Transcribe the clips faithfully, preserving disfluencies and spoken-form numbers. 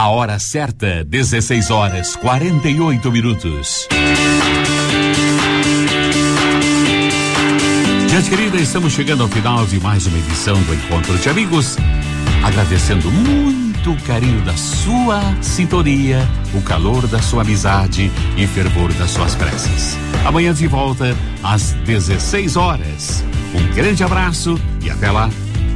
A hora certa, dezesseis horas, quarenta e oito minutos. Gente querida, estamos chegando ao final de mais uma edição do Encontro de Amigos. Agradecendo muito o carinho da sua sintonia, o calor da sua amizade e fervor das suas preces. Amanhã de volta às dezesseis horas. Um grande abraço e até lá.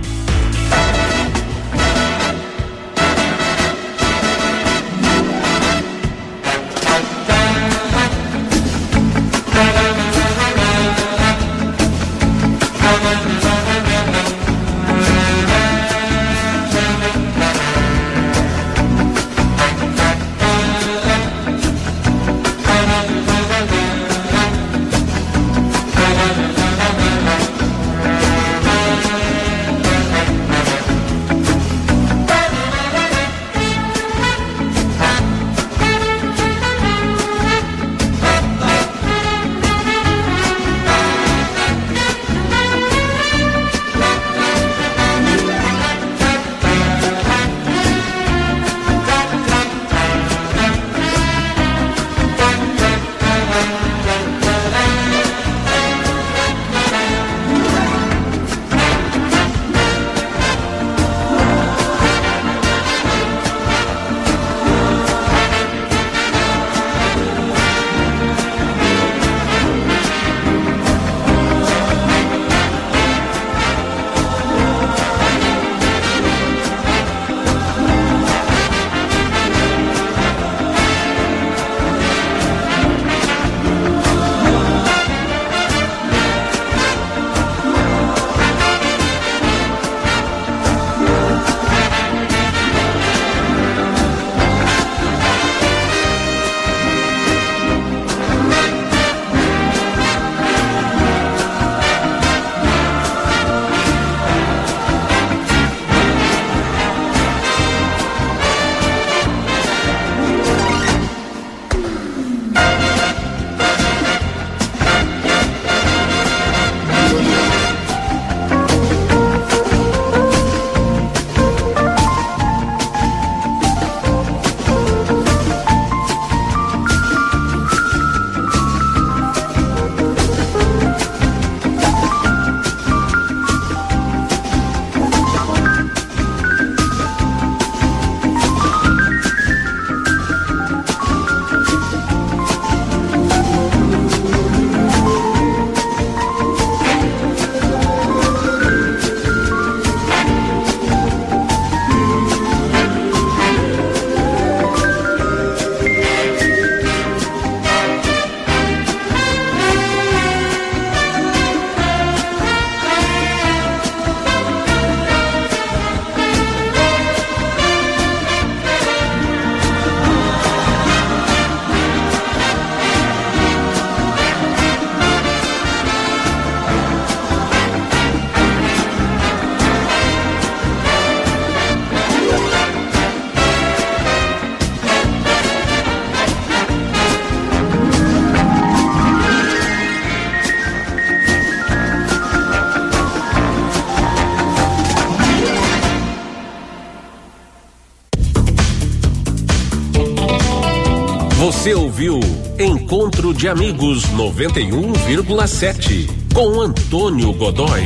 Você ouviu Encontro de Amigos noventa e um vírgula sete com Antônio Godoy.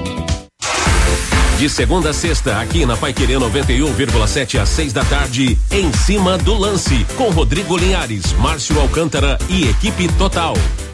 De segunda a sexta, aqui na Paiquerê noventa e um vírgula sete às seis da tarde, Em Cima do Lance, com Rodrigo Linhares, Márcio Alcântara e equipe total.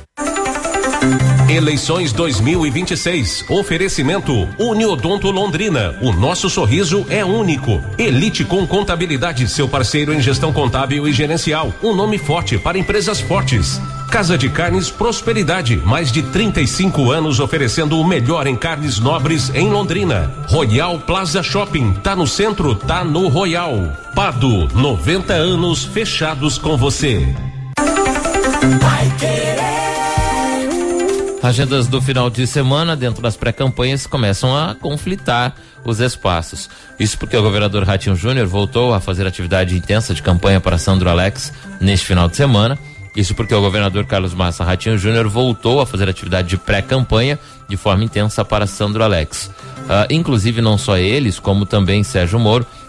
Eleições dois mil e vinte e seis. Oferecimento Uniodonto Londrina. O nosso sorriso é único. Elite com Contabilidade, seu parceiro em gestão contábil e gerencial. Um nome forte para empresas fortes. Casa de Carnes Prosperidade. Mais de trinta e cinco anos oferecendo o melhor em carnes nobres em Londrina. Royal Plaza Shopping. Tá no centro, tá no Royal. Pado, noventa anos fechados com você. Vai querer. Agendas do final de semana dentro das pré-campanhas começam a conflitar os espaços. Isso porque o governador Ratinho Júnior voltou a fazer atividade intensa de campanha para Sandro Alex neste final de semana. Isso porque o governador Carlos Massa Ratinho Júnior voltou a fazer atividade de pré-campanha de forma intensa para Sandro Alex. Uh, inclusive não só eles, como também Sérgio Moro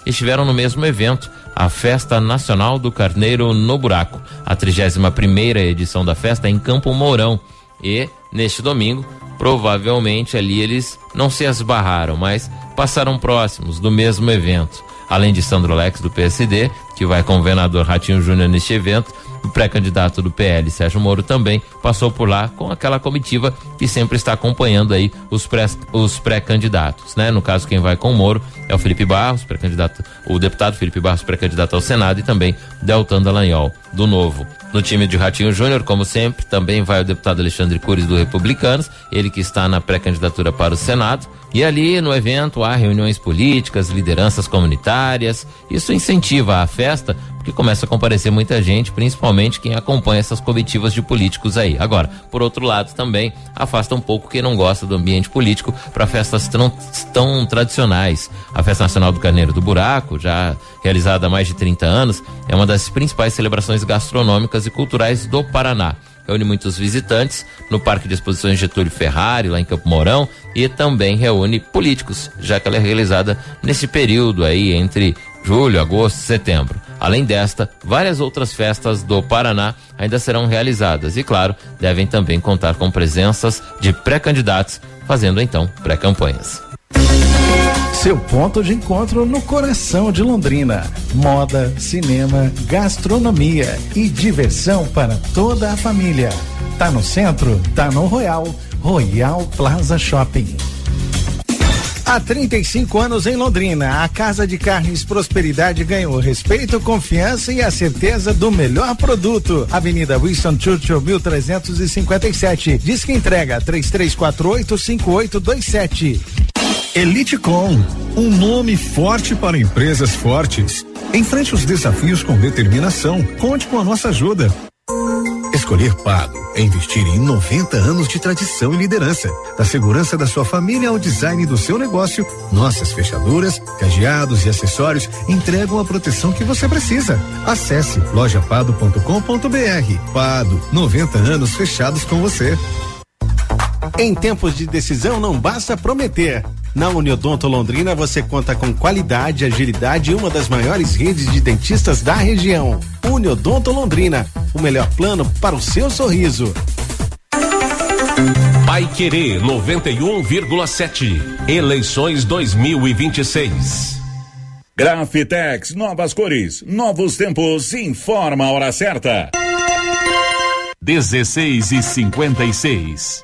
estiveram no mesmo evento, a Festa Nacional do Carneiro no Buraco, a trigésima primeira edição da festa em Campo Mourão. E neste domingo, provavelmente ali eles não se esbarraram, mas passaram próximos do mesmo evento. Além de Sandro Alex do P S D, que vai com o governador Ratinho Júnior neste evento, o pré-candidato do P L, Sérgio Moro, também passou por lá com aquela comitiva que sempre está acompanhando aí os, pré, os pré-candidatos, né? No caso, quem vai com o Moro é o Felipe Barros, pré-candidato, o deputado Felipe Barros, pré-candidato ao Senado, e também Deltan Dallagnol, do Novo. No time de Ratinho Júnior, como sempre, também vai o deputado Alexandre Cury, do Republicanos, ele que está na pré-candidatura para o Senado. E ali no evento há reuniões políticas, lideranças comunitárias. Isso incentiva a festa, porque começa a comparecer muita gente, principalmente quem acompanha essas comitivas de políticos aí. Agora, por outro lado, também afasta um pouco quem não gosta do ambiente político para festas tão, tão tradicionais. A Festa Nacional do Carneiro do Buraco, já realizada há mais de trinta anos, é uma das principais celebrações gastronômicas e culturais do Paraná. Reúne muitos visitantes no Parque de Exposições Getúlio Ferrari, lá em Campo Mourão, e também reúne políticos, já que ela é realizada nesse período aí entre julho, agosto, setembro. Além desta, várias outras festas do Paraná ainda serão realizadas e, claro, devem também contar com presenças de pré-candidatos, fazendo então pré-campanhas. Seu ponto de encontro no coração de Londrina. Moda, cinema, gastronomia e diversão para toda a família. Tá no centro? Tá no Royal. Royal Plaza Shopping. Há trinta e cinco anos em Londrina, a Casa de Carnes Prosperidade ganhou respeito, confiança e a certeza do melhor produto. Avenida Winston Churchill, mil trezentos e cinquenta e sete. Diz que entrega três três quatro oito, cinco oito dois sete. Elitecom, um nome forte para empresas fortes. Enfrente os desafios com determinação. Conte com a nossa ajuda. Escolher Pago é investir em noventa anos de tradição e liderança. Da segurança da sua família ao design do seu negócio, nossas fechaduras, cadeados e acessórios entregam a proteção que você precisa. Acesse loja pado ponto com ponto br. Pado, noventa anos fechados com você. Em tempos de decisão não basta prometer. Na Uniodonto Londrina você conta com qualidade, agilidade e uma das maiores redes de dentistas da região. Uniodonto Londrina, o melhor plano para o seu sorriso. Paiquerê noventa e um vírgula sete. Eleições dois mil e vinte e seis. Grafitex, novas cores, novos tempos, informa a hora certa. dezesseis e cinquenta e seis.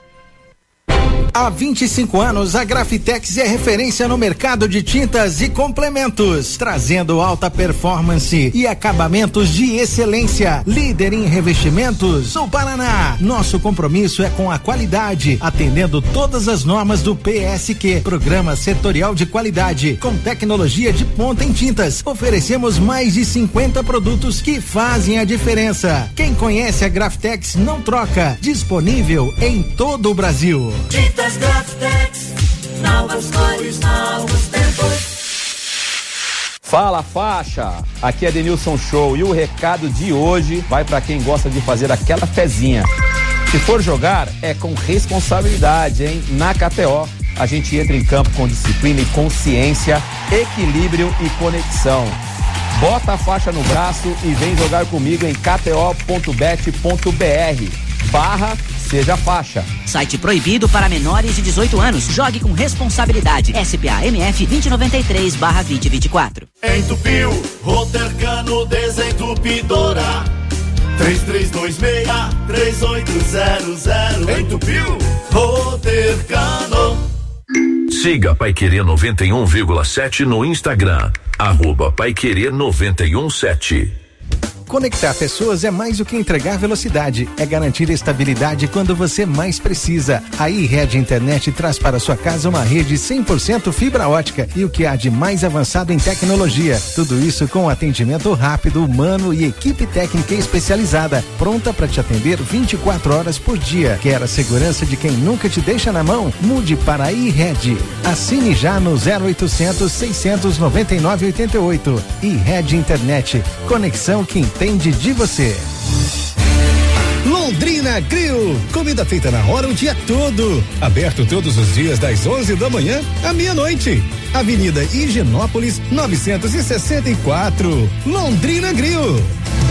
Há vinte e cinco anos, a Grafitex é referência no mercado de tintas e complementos, trazendo alta performance e acabamentos de excelência. Líder em revestimentos no Paraná. Nosso compromisso é com a qualidade, atendendo todas as normas do P S Q, Programa Setorial de Qualidade, com tecnologia de ponta em tintas. Oferecemos mais de cinquenta produtos que fazem a diferença. Quem conhece a Grafitex não troca. Disponível em todo o Brasil. Tintas Grafitex, novas cores, novos tempos. Fala faixa, aqui é Denilson Show e o recado de hoje vai para quem gosta de fazer aquela fezinha. Se for jogar, é com responsabilidade, hein? Na K T O, a gente entra em campo com disciplina e consciência, equilíbrio e conexão. Bota a faixa no braço e vem jogar comigo em k t o ponto bet ponto b r barra Seja Faixa. Site proibido para menores de dezoito anos. Jogue com responsabilidade. S P A M F vinte noventa e três barra vinte vinte e quatro. Entupiu, Rotercano Desentupidora. três três dois seis, três oito zero zero. Entupiu, Rotercano. Siga Paiquerê noventa e um vírgula sete no Instagram. Arroba Paiquerê noventa e um sete. Conectar pessoas é mais do que entregar velocidade, é garantir estabilidade quando você mais precisa. A iRede Internet traz para sua casa uma rede cem por cento fibra ótica e o que há de mais avançado em tecnologia. Tudo isso com atendimento rápido, humano e equipe técnica especializada, pronta para te atender vinte e quatro horas por dia. Quer a segurança de quem nunca te deixa na mão? Mude para a iRede. Assine já no zero oitocentos, seiscentos e noventa e nove, oitenta e oito. iRede Internet. Conexão que entende de você. Londrina Grill, comida feita na hora o dia todo. Aberto todos os dias das onze da manhã à meia-noite. Avenida Higienópolis novecentos e sessenta e quatro. Londrina Grill.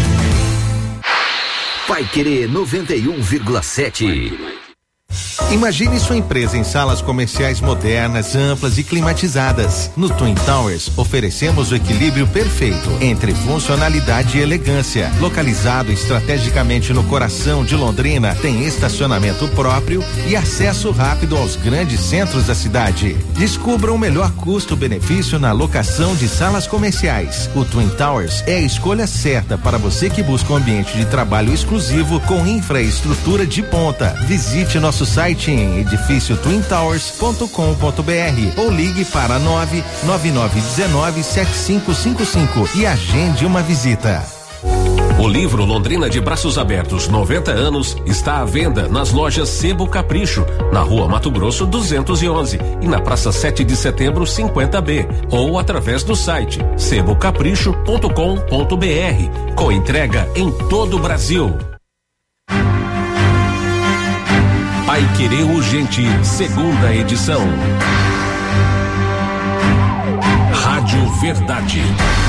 Paiquerê noventa e um vírgula sete. Imagine sua empresa em salas comerciais modernas, amplas e climatizadas. No Twin Towers, oferecemos o equilíbrio perfeito entre funcionalidade e elegância. Localizado estrategicamente no coração de Londrina, tem estacionamento próprio e acesso rápido aos grandes centros da cidade. Descubra o melhor custo-benefício na locação de salas comerciais. O Twin Towers é a escolha certa para você que busca um ambiente de trabalho exclusivo com infraestrutura de ponta. Visite nosso site em edifício twin towers ponto com ponto br ou ligue para nove nove nove um nove sete cinco cinco cinco e agende uma visita. O livro Londrina de Braços Abertos noventa anos está à venda nas lojas Sebo Capricho, na Rua Mato Grosso duzentos e onze e na Praça sete de Setembro cinquenta B, ou através do site sebo capricho ponto com ponto br, com entrega em todo o Brasil. Paiquerê Urgente, segunda edição. Rádio Verdade.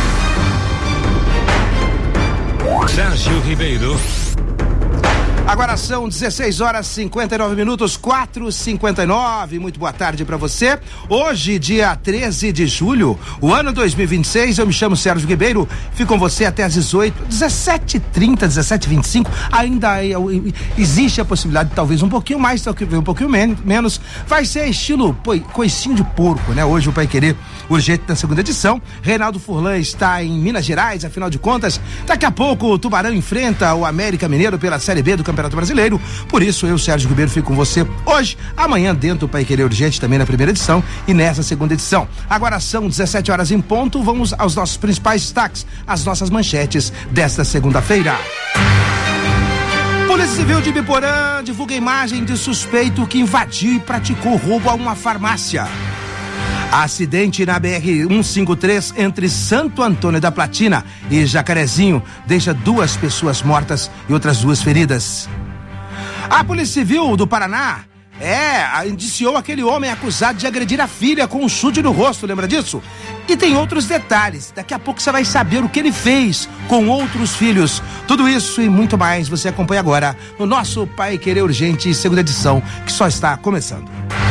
Sérgio Ribeiro. Agora são dezesseis horas e cinquenta e nove minutos, quatro e cinquenta e nove. Muito boa tarde para você. Hoje, dia treze de julho, o ano dois mil e vinte e seis. Eu me chamo Sérgio Ribeiro. Fico com você até às dezoito, dezessete e trinta, dezessete e vinte e cinco. Ainda é, existe a possibilidade de talvez um pouquinho mais, talvez um pouquinho men menos. Vai ser estilo pô, coicinho de porco, né? Hoje o Paiquerê Urgente na segunda edição. Reinaldo Furlan está em Minas Gerais, afinal de contas. Daqui a pouco o Tubarão enfrenta o América Mineiro pela Série B do Campeonato Brasileiro. Por isso, eu, Sérgio Ribeiro, fico com você hoje, amanhã, dentro do Paiquerê Urgente, também na primeira edição e nessa segunda edição. Agora são dezessete horas em ponto, vamos aos nossos principais destaques, as nossas manchetes desta segunda-feira. Polícia Civil de Biporã divulga imagem de suspeito que invadiu e praticou roubo a uma farmácia. Acidente na B R cento e cinquenta e três entre Santo Antônio da Platina e Jacarezinho deixa duas pessoas mortas e outras duas feridas. A Polícia Civil do Paraná é, indiciou aquele homem acusado de agredir a filha com um chute no rosto, lembra disso? E tem outros detalhes, daqui a pouco você vai saber o que ele fez com outros filhos. Tudo isso e muito mais você acompanha agora no nosso Paiquerê Urgente, segunda edição, que só está começando.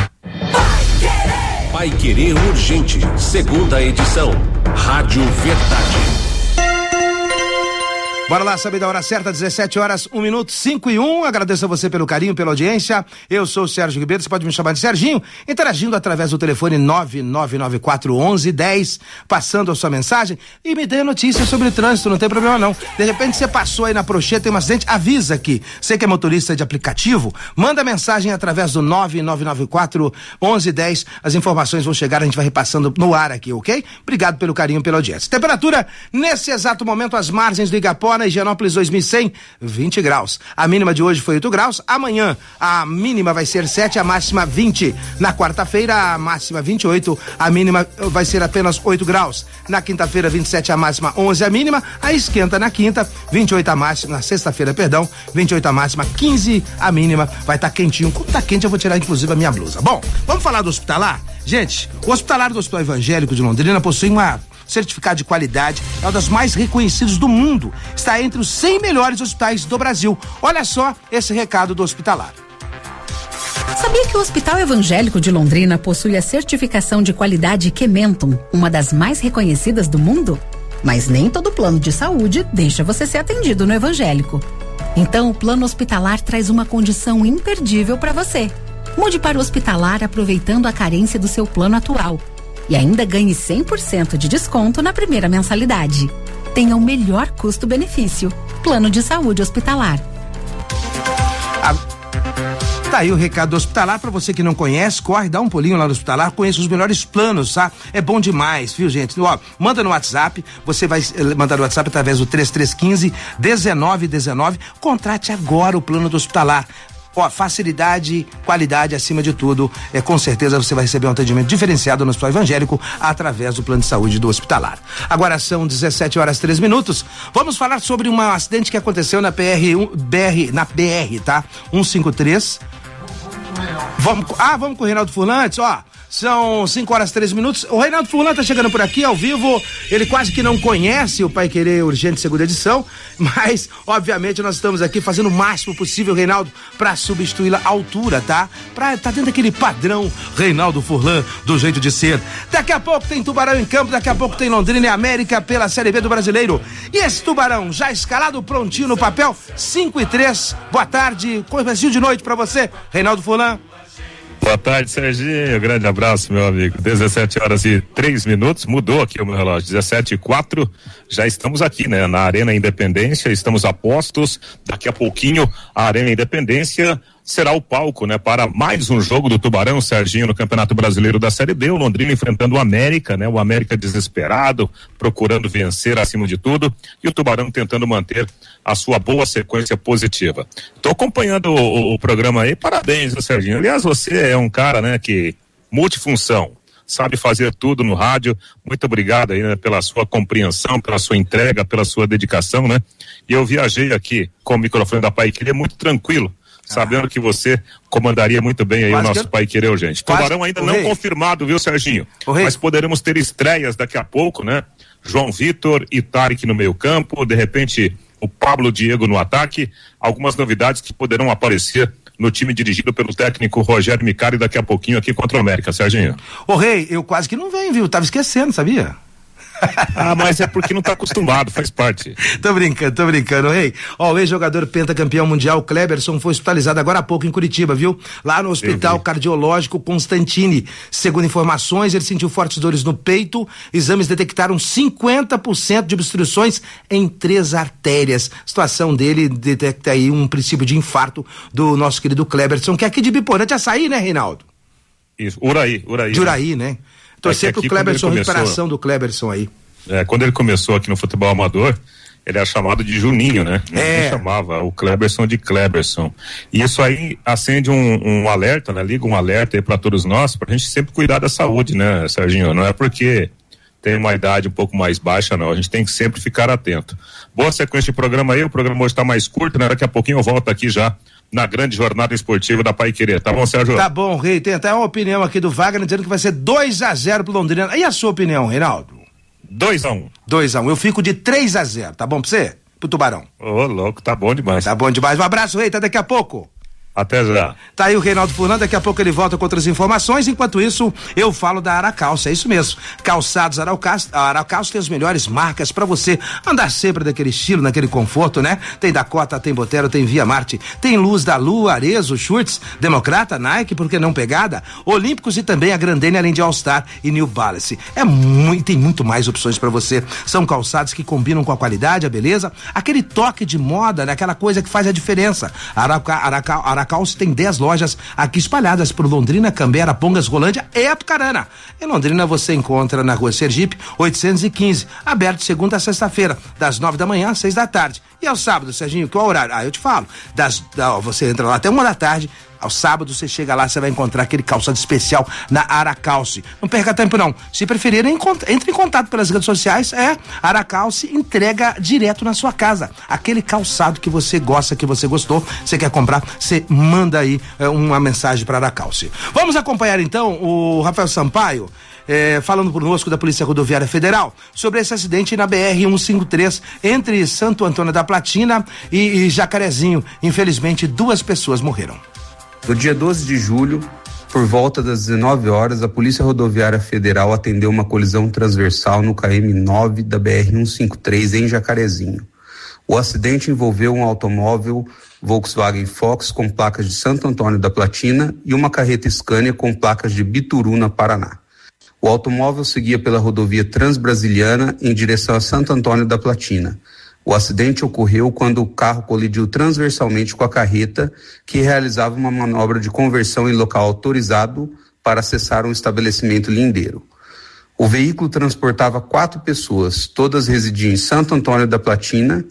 Paiquerê Urgente, segunda edição. Rádio Verdade. Bora lá saber da hora certa, dezessete horas, um minuto, cinco e um. Agradeço a você pelo carinho, pela audiência. Eu sou o Sérgio Ribeiro, você pode me chamar de Serginho, interagindo através do telefone nove nove nove quatro um um um zero, passando a sua mensagem e me dê notícias sobre o trânsito, não tem problema não. De repente você passou aí na Procheta, tem um acidente, avisa aqui. Você que é motorista de aplicativo, manda mensagem através do nove nove nove quatro um um zero, as informações vão chegar, a gente vai repassando no ar aqui, ok? Obrigado pelo carinho, pela audiência. Temperatura, nesse exato momento, às margens do Igapó, na Higienópolis dois mil e cem, vinte graus. A mínima de hoje foi oito graus. Amanhã a mínima vai ser sete, a máxima vinte. Na quarta-feira a máxima vinte e oito, a mínima vai ser apenas oito graus. Na quinta-feira vinte e sete a máxima, onze a mínima. A esquenta na quinta, vinte e oito a máxima, na sexta-feira, perdão, vinte e oito a máxima, quinze a mínima. Vai estar tá quentinho. Como tá quente eu vou tirar inclusive a minha blusa. Bom, vamos falar do hospitalar? Gente, o hospitalar do Hospital Evangélico de Londrina possui uma certificado de qualidade, é um dos mais reconhecidos do mundo. Está entre os cem melhores hospitais do Brasil. Olha só esse recado do hospitalar. Sabia que o Hospital Evangélico de Londrina possui a certificação de qualidade Kementum, uma das mais reconhecidas do mundo? Mas nem todo plano de saúde deixa você ser atendido no Evangélico. Então, o plano hospitalar traz uma condição imperdível para você. Mude para o hospitalar aproveitando a carência do seu plano atual. E ainda ganhe cem por cento de desconto na primeira mensalidade. Tenha o melhor custo-benefício. Plano de saúde hospitalar. Ah, tá aí o recado do hospitalar. Pra você que não conhece, corre, dá um pulinho lá no hospitalar, conheça os melhores planos, tá? É bom demais, viu, gente? Ó, manda no WhatsApp, você vai mandar no WhatsApp através do três três um cinco, um nove um nove. Contrate agora o plano do hospitalar. Ó, facilidade, qualidade acima de tudo. É, com certeza você vai receber um atendimento diferenciado no Hospital Evangélico através do plano de saúde do hospitalar. Agora são dezessete horas três minutos. Vamos falar sobre um acidente que aconteceu na P R um, B R, na B R, tá? cento e cinquenta e três. Vamos, ah, vamos com o Reinaldo Furlan antes, ó. São cinco horas três minutos. O Reinaldo Furlan tá chegando por aqui ao vivo. Ele quase que não conhece o Pai Querer Urgente segunda edição, mas obviamente nós estamos aqui fazendo o máximo possível, Reinaldo, para substituí-la à altura, tá? Pra tá dentro daquele padrão Reinaldo Furlan do jeito de ser. Daqui a pouco tem Tubarão em campo, daqui a pouco tem Londrina e América pela Série B do Brasileiro. E esse Tubarão já escalado, prontinho no papel, cinco e três. Boa tarde, comecinho de noite para você, Reinaldo Furlan. Boa tarde, Serginho. Grande abraço, meu amigo. dezessete horas e três minutos. Mudou aqui o meu relógio. dezessete e quatro. Já estamos aqui, né? Na Arena Independência. Estamos a postos. Daqui a pouquinho, a Arena Independência será o palco, né? Para mais um jogo do Tubarão, Serginho, no Campeonato Brasileiro da Série B. O Londrina enfrentando o América, né? O América desesperado, procurando vencer acima de tudo. E o Tubarão tentando manter a sua boa sequência positiva. Estou acompanhando o, o, o programa aí. Parabéns, Serginho. Aliás, você é um cara, né? Que multifunção. Sabe fazer tudo no rádio. Muito obrigado aí, né, pela sua compreensão, pela sua entrega, pela sua dedicação, né? E eu viajei aqui com o microfone da Pai Querer muito tranquilo, sabendo que você comandaria muito bem aí quase o nosso que... Pai Querer Urgente. Quase... Tubarão ainda o não rei. confirmado, viu, Serginho? Mas poderemos ter estreias daqui a pouco, né? João Vitor e Tarek no meio campo, de repente o Pablo Diego no ataque, algumas novidades que poderão aparecer no time dirigido pelo técnico Rogério Micali daqui a pouquinho aqui contra o América, Serginho. Ô Rei, eu quase que não venho, viu? Tava esquecendo, sabia? Ah, mas é porque não tá acostumado, faz parte. Tô brincando, tô brincando, Rei. Ó, o ex-jogador pentacampeão mundial Kleberson foi hospitalizado agora há pouco em Curitiba, viu? Lá no Hospital Cardiológico Constantini. Segundo informações, ele sentiu fortes dores no peito. Exames detectaram cinquenta por cento de obstruções em três artérias. A situação dele detecta aí um princípio de infarto do nosso querido Kleberson, que é aqui de Biporã, de Açaí, né, Reinaldo? Isso, Uraí, Uraí. De Uraí, né? né? Torcer é pro Kleberson, recuperação do Kleberson aí. É, quando ele começou aqui no futebol amador, ele era chamado de Juninho, né? É. Ele chamava o Kleberson de Kleberson. E isso aí acende um, um alerta, né? Liga um alerta aí pra todos nós, pra gente sempre cuidar da saúde, né, Serginho? Não é porque tem uma idade um pouco mais baixa, não. A gente tem que sempre ficar atento. Boa sequência de programa aí, o programa hoje tá mais curto, né? Daqui a pouquinho eu volto aqui já na grande jornada esportiva da Pai Querer. Tá bom, Sérgio? Tá bom, Rei. Tem até uma opinião aqui do Wagner dizendo que vai ser dois a zero pro Londrina. E a sua opinião, Reinaldo? dois a um. dois a um. Eu fico de três a zero. Tá bom pra você? Pro Tubarão. Ô, oh, louco, tá bom demais. Tá bom demais. Um abraço, Rei. Até daqui a pouco. Até já. Tá aí o Reinaldo Furlan, daqui a pouco ele volta com outras informações. Enquanto isso, eu falo da Aracalça, é isso mesmo. Calçados Aracalça, Aracalça tem as melhores marcas pra você andar sempre daquele estilo, naquele conforto, né? Tem Dakota, tem Botero, tem Via Marte, tem Luz da Lua, Arezzo, Schurz, Democrata, Nike, por que não Pegada, Olímpicos e também a Grandene, além de All Star e New Balance. É muito, tem muito mais opções pra você. São calçados que combinam com a qualidade, a beleza, aquele toque de moda, né? Aquela coisa que faz a diferença. Araca, Araca, Araca Aracalça tem dez lojas aqui espalhadas por Londrina, Cambé, Arapongas, Rolândia e Apucarana. Em Londrina você encontra na rua Sergipe, oitocentos e quinze, aberto de segunda a sexta-feira, das nove da manhã às seis da tarde. E ao sábado, Serginho, qual horário? Ah, eu te falo. Das, da, você entra lá até uma da tarde. Ao sábado você chega lá, você vai encontrar aquele calçado especial na Aracalce. Não perca tempo não. Se preferir, entre em contato pelas redes sociais. É, Aracalce entrega direto na sua casa. Aquele calçado que você gosta, que você gostou, você quer comprar, você manda aí é, uma mensagem para Aracalce. Vamos acompanhar então o Rafael Sampaio, é, falando conosco da Polícia Rodoviária Federal sobre esse acidente na B R cento e cinquenta e três entre Santo Antônio da Platina e, e Jacarezinho. Infelizmente, duas pessoas morreram. No dia doze de julho, por volta das dezenove horas, a Polícia Rodoviária Federal atendeu uma colisão transversal no K M nove da B R cento e cinquenta e três em Jacarezinho. O acidente envolveu um automóvel Volkswagen Fox com placas de Santo Antônio da Platina e uma carreta Scania com placas de Bituruna, Paraná. O automóvel seguia pela rodovia Transbrasiliana em direção a Santo Antônio da Platina. O acidente ocorreu quando o carro colidiu transversalmente com a carreta, que realizava uma manobra de conversão em local autorizado para acessar um estabelecimento lindeiro. O veículo transportava quatro pessoas, todas residiam em Santo Antônio da Platina.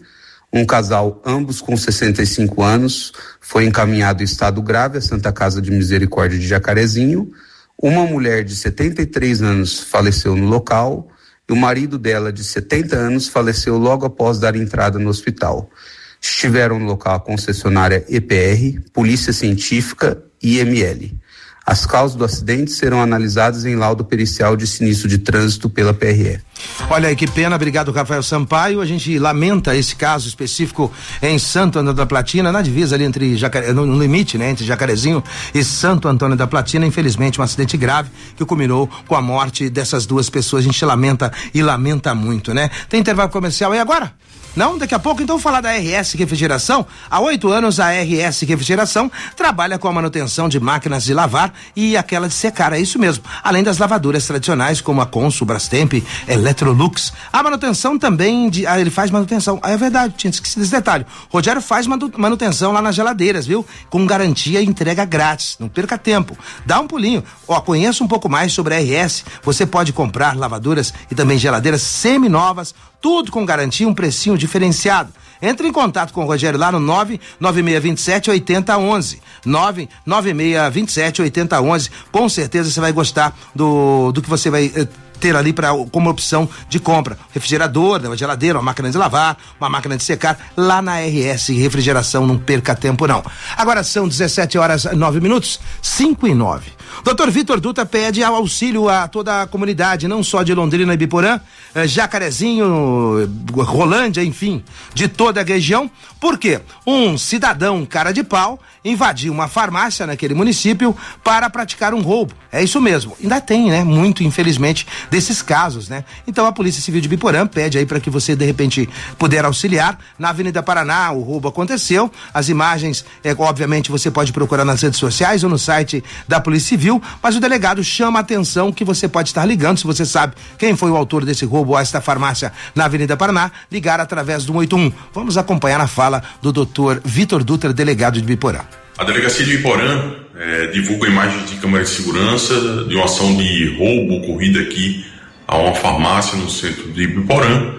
Um casal, ambos com sessenta e cinco anos, foi encaminhado em estado grave à Santa Casa de Misericórdia de Jacarezinho. Uma mulher de setenta e três anos faleceu no local e o marido dela, de setenta anos, faleceu logo após dar entrada no hospital. Estiveram no local a concessionária E P R, Polícia Científica e I M L. As causas do acidente serão analisadas em laudo pericial de sinistro de trânsito pela P R E. Olha aí que pena, obrigado Rafael Sampaio. A gente lamenta esse caso específico em Santo Antônio da Platina, na divisa ali entre Jacare... no limite, né, entre Jacarezinho e Santo Antônio da Platina. Infelizmente, um acidente grave que culminou com a morte dessas duas pessoas. A gente lamenta e lamenta muito, né? Tem intervalo comercial aí agora? Não? Daqui a pouco, então, vou falar da R S Refrigeração. Há oito anos, a R S Refrigeração trabalha com a manutenção de máquinas de lavar e aquela de secar, é isso mesmo. Além das lavadoras tradicionais, como a Consul, Brastemp, Electrolux. A manutenção também, de, ah, ele faz manutenção. Ah, é verdade, tinha esquecido desse detalhe. Rogério faz manutenção lá nas geladeiras, viu? Com garantia e entrega grátis. Não perca tempo. Dá um pulinho. Ó, conheça um pouco mais sobre a R S. Você pode comprar lavadoras e também geladeiras semi-novas, tudo com garantia, um precinho diferenciado. Entre em contato com o Rogério lá no nove nove seis dois sete oito zero um um. nove nove seis dois sete oito zero um um. Com certeza você vai gostar do, do que você vai eh, ter ali pra, como opção de compra. Refrigerador, uma geladeira, uma máquina de lavar, uma máquina de secar, lá na R S Refrigeração, não perca tempo não. Agora são dezessete horas nove minutos, cinco e nove. doutor Vitor Dutra pede auxílio a toda a comunidade, não só de Londrina e Biporã, eh, Jacarezinho, Rolândia, enfim, de toda a região. Por quê? Um cidadão cara de pau invadiu uma farmácia naquele município para praticar um roubo. É isso mesmo. Ainda tem, né? Muito, infelizmente, desses casos, né? Então a Polícia Civil de Biporã pede aí para que você, de repente, puder auxiliar. Na Avenida Paraná, o roubo aconteceu. As imagens, é, obviamente, você pode procurar nas redes sociais ou no site da Polícia Civil, mas o delegado chama a atenção que você pode estar ligando, se você sabe quem foi o autor desse roubo a esta farmácia na Avenida Paraná, ligar através do um oito um. Vamos acompanhar a fala do doutor Vitor Dutra, delegado de Biporã. A Delegacia de Biporã é, divulga imagens de câmera de segurança de uma ação de roubo ocorrida aqui a uma farmácia no centro de Biporã.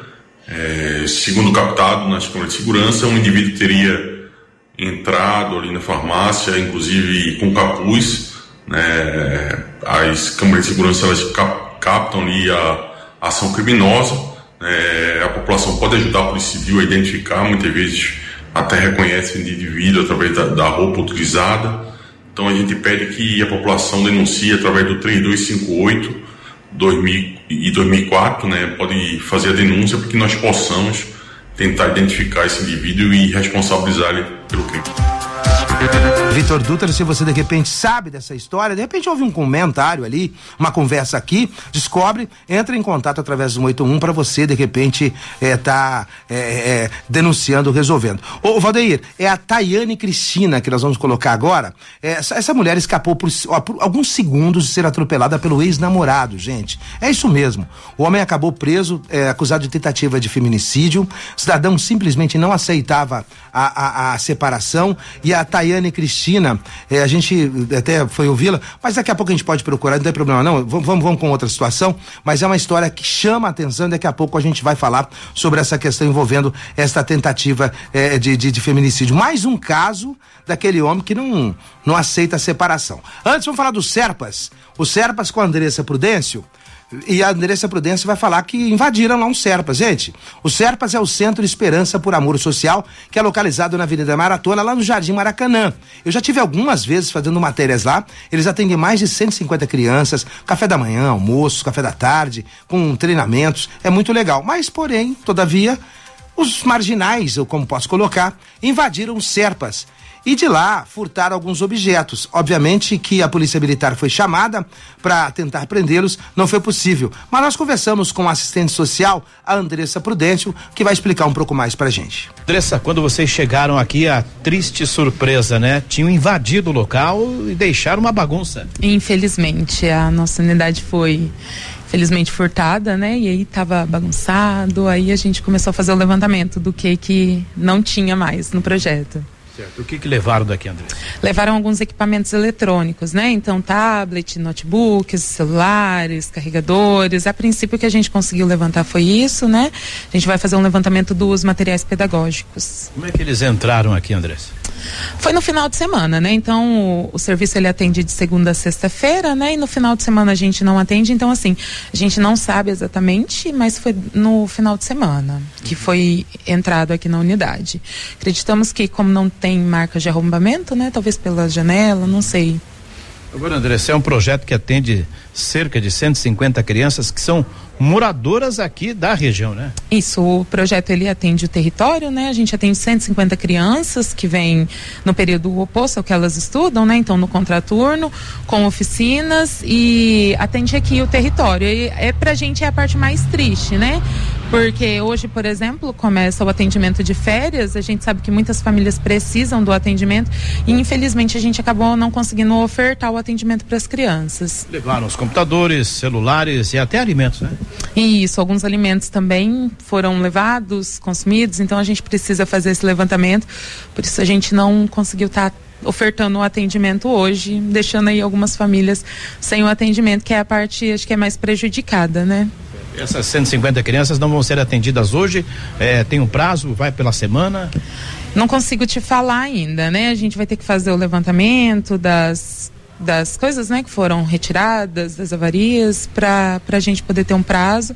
É, segundo captado nas câmeras de segurança, um indivíduo teria entrado ali na farmácia, inclusive com capuz, né? As câmeras de segurança elas cap, captam ali a, a ação criminosa. É, a população pode ajudar a Polícia Civil a identificar, muitas vezes até reconhece o indivíduo através da, da roupa utilizada. Então a gente pede que a população denuncie através do três dois cinco oito dois mil e dois mil e quatro, né? Pode fazer a denúncia para que nós possamos tentar identificar esse indivíduo e responsabilizar ele pelo crime. Vitor Dutra, se você de repente sabe dessa história, de repente houve um comentário ali, uma conversa aqui, descobre, entra em contato através do um oito um para você de repente é, tá é, é, denunciando, resolvendo. Ô Valdeir, é a Tayane Cristina que nós vamos colocar agora. É, essa, essa mulher escapou por, ó, por alguns segundos de ser atropelada pelo ex-namorado, gente. É isso mesmo. O homem acabou preso, é, acusado de tentativa de feminicídio. O cidadão simplesmente não aceitava a, a, a separação e a Tayane Cristina Cristina, eh, a gente até foi ouvi-la, mas daqui a pouco a gente pode procurar, não tem problema não, vamos, vamos, vamos com outra situação, mas é uma história que chama a atenção, daqui a pouco a gente vai falar sobre essa questão envolvendo esta tentativa eh, de, de, de feminicídio. Mais um caso daquele homem que não, não aceita a separação. Antes vamos falar do Serpas, o Serpas com a Andressa Prudêncio. E a Andressa Prudêncio vai falar que invadiram lá um Serpas, gente. O Serpas é o Centro Esperança por Amor Social, que é localizado na Avenida Maratona, lá no Jardim Maracanã. Eu já tive algumas vezes fazendo matérias lá, eles atendem mais de cento e cinquenta crianças, café da manhã, almoço, café da tarde, com treinamentos, é muito legal. Mas, porém, todavia, os marginais, eu como posso colocar, invadiram o Serpas. E de lá furtaram alguns objetos. Obviamente que a Polícia Militar foi chamada para tentar prendê-los, não foi possível. Mas nós conversamos com a assistente social, a Andressa Prudêncio, que vai explicar um pouco mais pra gente. Andressa, quando vocês chegaram aqui, a triste surpresa, né? Tinham invadido o local e deixaram uma bagunça. Infelizmente, a nossa unidade foi felizmente furtada, né? E aí tava bagunçado, aí a gente começou a fazer o levantamento do que que não tinha mais no projeto. Certo. O que que levaram daqui, André? Levaram alguns equipamentos eletrônicos, né? Então, tablet, notebooks, celulares, carregadores. A princípio, o que a gente conseguiu levantar foi isso, né? A gente vai fazer um levantamento dos materiais pedagógicos. Como é que eles entraram aqui, André? Foi no final de semana, né? Então, o, o serviço ele atende de segunda a sexta-feira, né? E no final de semana a gente não atende. Então, assim, a gente não sabe exatamente, mas foi no final de semana que foi entrado aqui na unidade. Acreditamos que, como não tem marcas de arrombamento, né? Talvez pela janela, não sei. Agora, André, esse é um projeto que atende cerca de cento e cinquenta crianças que são moradoras aqui da região, né? Isso, o projeto ele atende o território, né? A gente atende cento e cinquenta crianças que vêm no período oposto ao que elas estudam, né? Então, no contraturno, com oficinas e atende aqui o território. E é pra gente é a parte mais triste, né? Porque hoje, por exemplo, começa o atendimento de férias, a gente sabe que muitas famílias precisam do atendimento e infelizmente a gente acabou não conseguindo ofertar o atendimento para as crianças. Levaram os computadores, celulares e até alimentos, né? Isso, alguns alimentos também foram levados, consumidos, então a gente precisa fazer esse levantamento, por isso a gente não conseguiu estar tá ofertando o atendimento hoje, deixando aí algumas famílias sem o atendimento, que é a parte, acho que é mais prejudicada, né? Essas cento e cinquenta crianças não vão ser atendidas hoje, é, tem um prazo, vai pela semana? Não consigo te falar ainda, né? A gente vai ter que fazer o levantamento das, das coisas, né, que foram retiradas, das avarias, para a gente poder ter um prazo.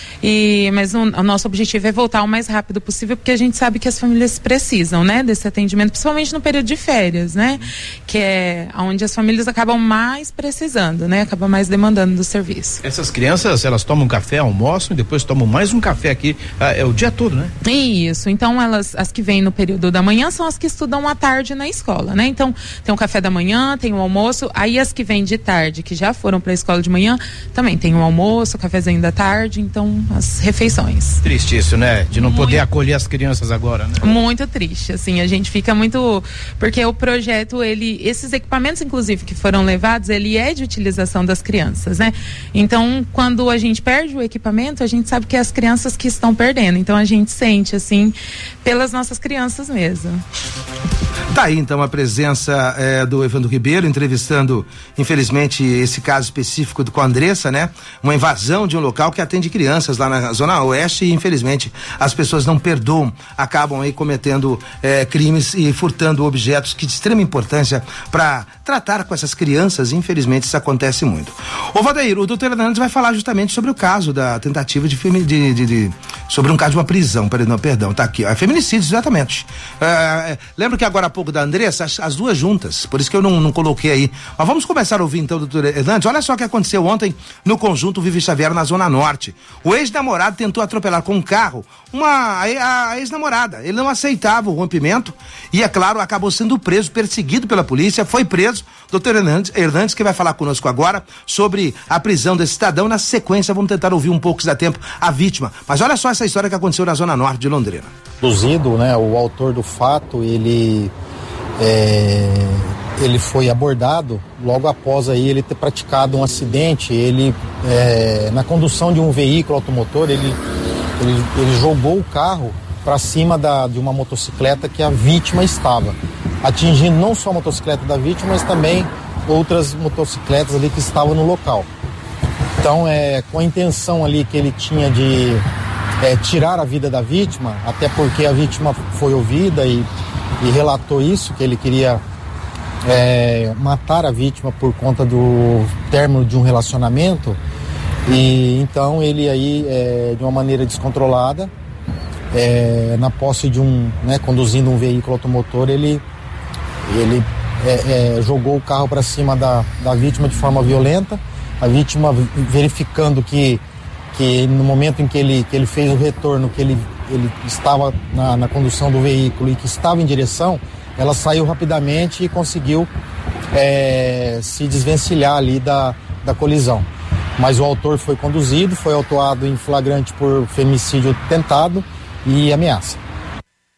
E, mas o, o nosso objetivo é voltar o mais rápido possível, porque a gente sabe que as famílias precisam, né, desse atendimento, principalmente no período de férias, né, que é onde as famílias acabam mais precisando, né, acabam mais demandando do serviço. Essas crianças, elas tomam café, almoçam e depois tomam mais um café aqui, ah, é o dia todo, né? Isso, então elas, as que vêm no período da manhã são as que estudam à tarde na escola, né, então tem o café da manhã, tem o almoço, aí as que vêm de tarde, que já foram para a escola de manhã, também tem o almoço, o cafezinho da tarde, então as refeições. Triste isso, né? De não muito, poder acolher as crianças agora, né? Muito triste, assim, a gente fica muito, porque o projeto, ele, esses equipamentos, inclusive, que foram levados, ele é de utilização das crianças, né? Então, quando a gente perde o equipamento, a gente sabe que é as crianças que estão perdendo, então a gente sente, assim, pelas nossas crianças mesmo. Tá aí, então, a presença é, do Evandro Ribeiro, entrevistando, infelizmente, esse caso específico do, com a Andressa, né? Uma invasão de um local que atende crianças lá na Zona Oeste e, infelizmente, as pessoas não perdoam, acabam aí cometendo é, crimes e furtando objetos que de extrema importância para tratar com essas crianças, e, infelizmente, isso acontece muito. Ô, Valdeir, o doutor Hernandes vai falar justamente sobre o caso da tentativa de, de, de, de sobre um caso de uma prisão, perdão, perdão, tá aqui, ó, é feminicídio, exatamente. É, lembra que agora há pouco da Andressa, as, as duas juntas, por isso que eu não, não coloquei aí. Mas vamos começar a ouvir então, doutor Hernandes. Olha só o que aconteceu ontem no conjunto Vivi Xavier, na Zona Norte. O ex-namorado tentou atropelar com um carro uma a, a ex-namorada. Ele não aceitava o rompimento e, é claro, acabou sendo preso, perseguido pela polícia, foi preso. doutor Hernandes, Hernandes, que vai falar conosco agora sobre a prisão desse cidadão. Na sequência, vamos tentar ouvir um pouco, se dá tempo, a vítima. Mas olha só essa história que aconteceu na Zona Norte de Londrina. Luzido, né, o autor do fato, ele é, ele foi abordado logo após aí ele ter praticado um acidente. Ele é, na condução de um veículo automotor, ele, ele, ele jogou o carro para cima da, de uma motocicleta que a vítima estava, atingindo não só a motocicleta da vítima, mas também outras motocicletas ali que estavam no local. Então, é, com a intenção ali que ele tinha de é, tirar a vida da vítima, até porque a vítima foi ouvida e, e relatou isso, que ele queria é, matar a vítima por conta do término de um relacionamento. E então ele aí, é, de uma maneira descontrolada, é, na posse de um, né, conduzindo um veículo automotor, ele, ele é, é, jogou o carro para cima da, da vítima de forma violenta. A vítima, verificando que, que no momento em que ele, que ele fez o retorno, que ele, ele estava na, na condução do veículo e que estava em direção, ela saiu rapidamente e conseguiu é, se desvencilhar ali da, da colisão. Mas o autor foi conduzido, foi autuado em flagrante por feminicídio tentado e ameaça.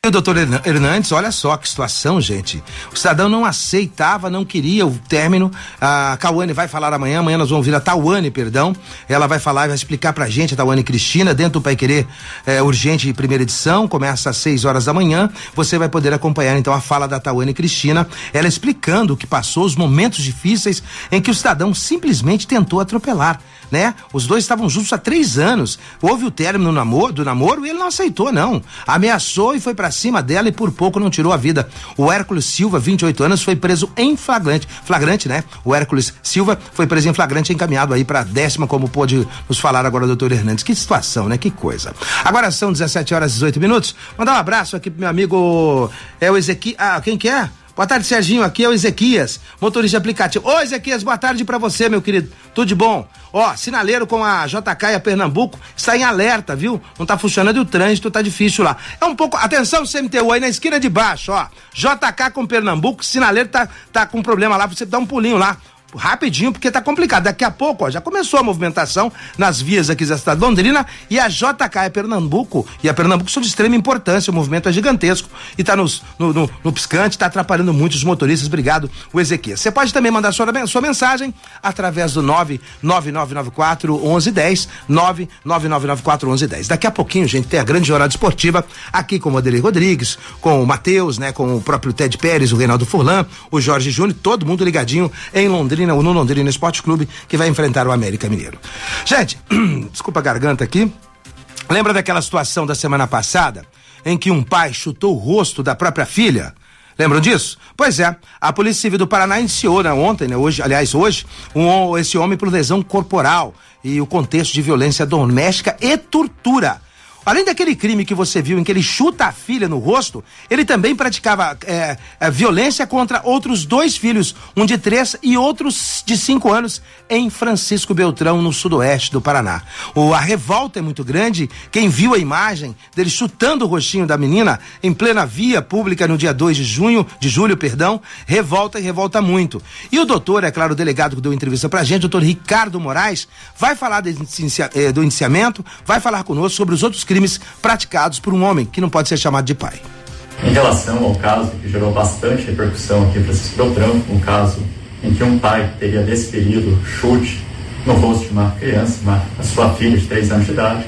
O doutor Hernandes, olha só que situação, gente. O cidadão não aceitava, não queria o término. A Cauane vai falar amanhã, amanhã nós vamos ouvir a Tauane, perdão. Ela vai falar e vai explicar pra gente, a Tauane Cristina, dentro do Pai Querer é, Urgente, primeira edição, começa às seis horas da manhã. Você vai poder acompanhar então a fala da Tauane Cristina, ela explicando o que passou, os momentos difíceis em que o cidadão simplesmente tentou atropelar, né? Os dois estavam juntos há três anos. Houve o término do namoro, do namoro e ele não aceitou, não. Ameaçou e foi pra cima dela e por pouco não tirou a vida. O Hércules Silva, vinte e oito anos, foi preso em flagrante, flagrante, né? O Hércules Silva foi preso em flagrante e encaminhado aí pra décima, como pôde nos falar agora o doutor Hernandes. Que situação, né? Que coisa. Agora são dezessete horas e dezoito minutos. Mandar um abraço aqui pro meu amigo, é o Ezequiel, ah, quem que é? Boa tarde, Serginho, aqui é o Ezequias, motorista de aplicativo. Ô, Ezequias, boa tarde pra você, meu querido. Tudo de bom? Ó, sinaleiro com a J K e a Pernambuco está em alerta, viu? Não tá funcionando e o trânsito tá difícil lá. É um pouco, atenção C M T U aí na esquina de baixo, ó. J K com Pernambuco, sinaleiro tá, tá com problema lá, pra você dar um pulinho lá. Rapidinho, porque tá complicado. Daqui a pouco, ó, já começou a movimentação nas vias aqui da cidade de Londrina e a J K é Pernambuco e a Pernambuco são de extrema importância, o movimento é gigantesco e tá nos, no, no, no piscante, tá atrapalhando muito os motoristas. Obrigado, o Ezequiel. Você pode também mandar sua, sua mensagem através do nove nove nove nove quatro um um um zero, nove nove nove nove quatro um um um zero. Daqui a pouquinho, gente, tem a grande jornada esportiva aqui com o Adelei Rodrigues, com o Matheus, né, com o próprio Ted Pérez, o Reinaldo Furlan, o Jorge Júnior, todo mundo ligadinho em Londrina, o no Londrina Esporte Clube, que vai enfrentar o América Mineiro. Gente, desculpa a garganta aqui. Lembra daquela situação da semana passada em que um pai chutou o rosto da própria filha? Lembram disso? Pois é, a Polícia Civil do Paraná iniciou, né, ontem, né, hoje, aliás, hoje, um, esse homem por lesão corporal e o contexto de violência doméstica e tortura. Além daquele crime que você viu em que ele chuta a filha no rosto, ele também praticava é, é, violência contra outros dois filhos, um de três e outros de cinco anos, em Francisco Beltrão, no sudoeste do Paraná. O, a revolta é muito grande. Quem viu a imagem dele chutando o rostinho da menina em plena via pública no dia dois de junho, de julho, perdão, revolta e revolta muito. E o doutor, é claro, o delegado que deu entrevista pra gente, o doutor Ricardo Moraes, vai falar do, inicia, eh, do indiciamento, vai falar conosco sobre os outros crimes crimes praticados por um homem que não pode ser chamado de pai. Em relação ao caso que gerou bastante repercussão aqui em Francisco Beltrão, um caso em que um pai teria desferido chute no rosto de uma criança, uma, a sua filha de três anos de idade,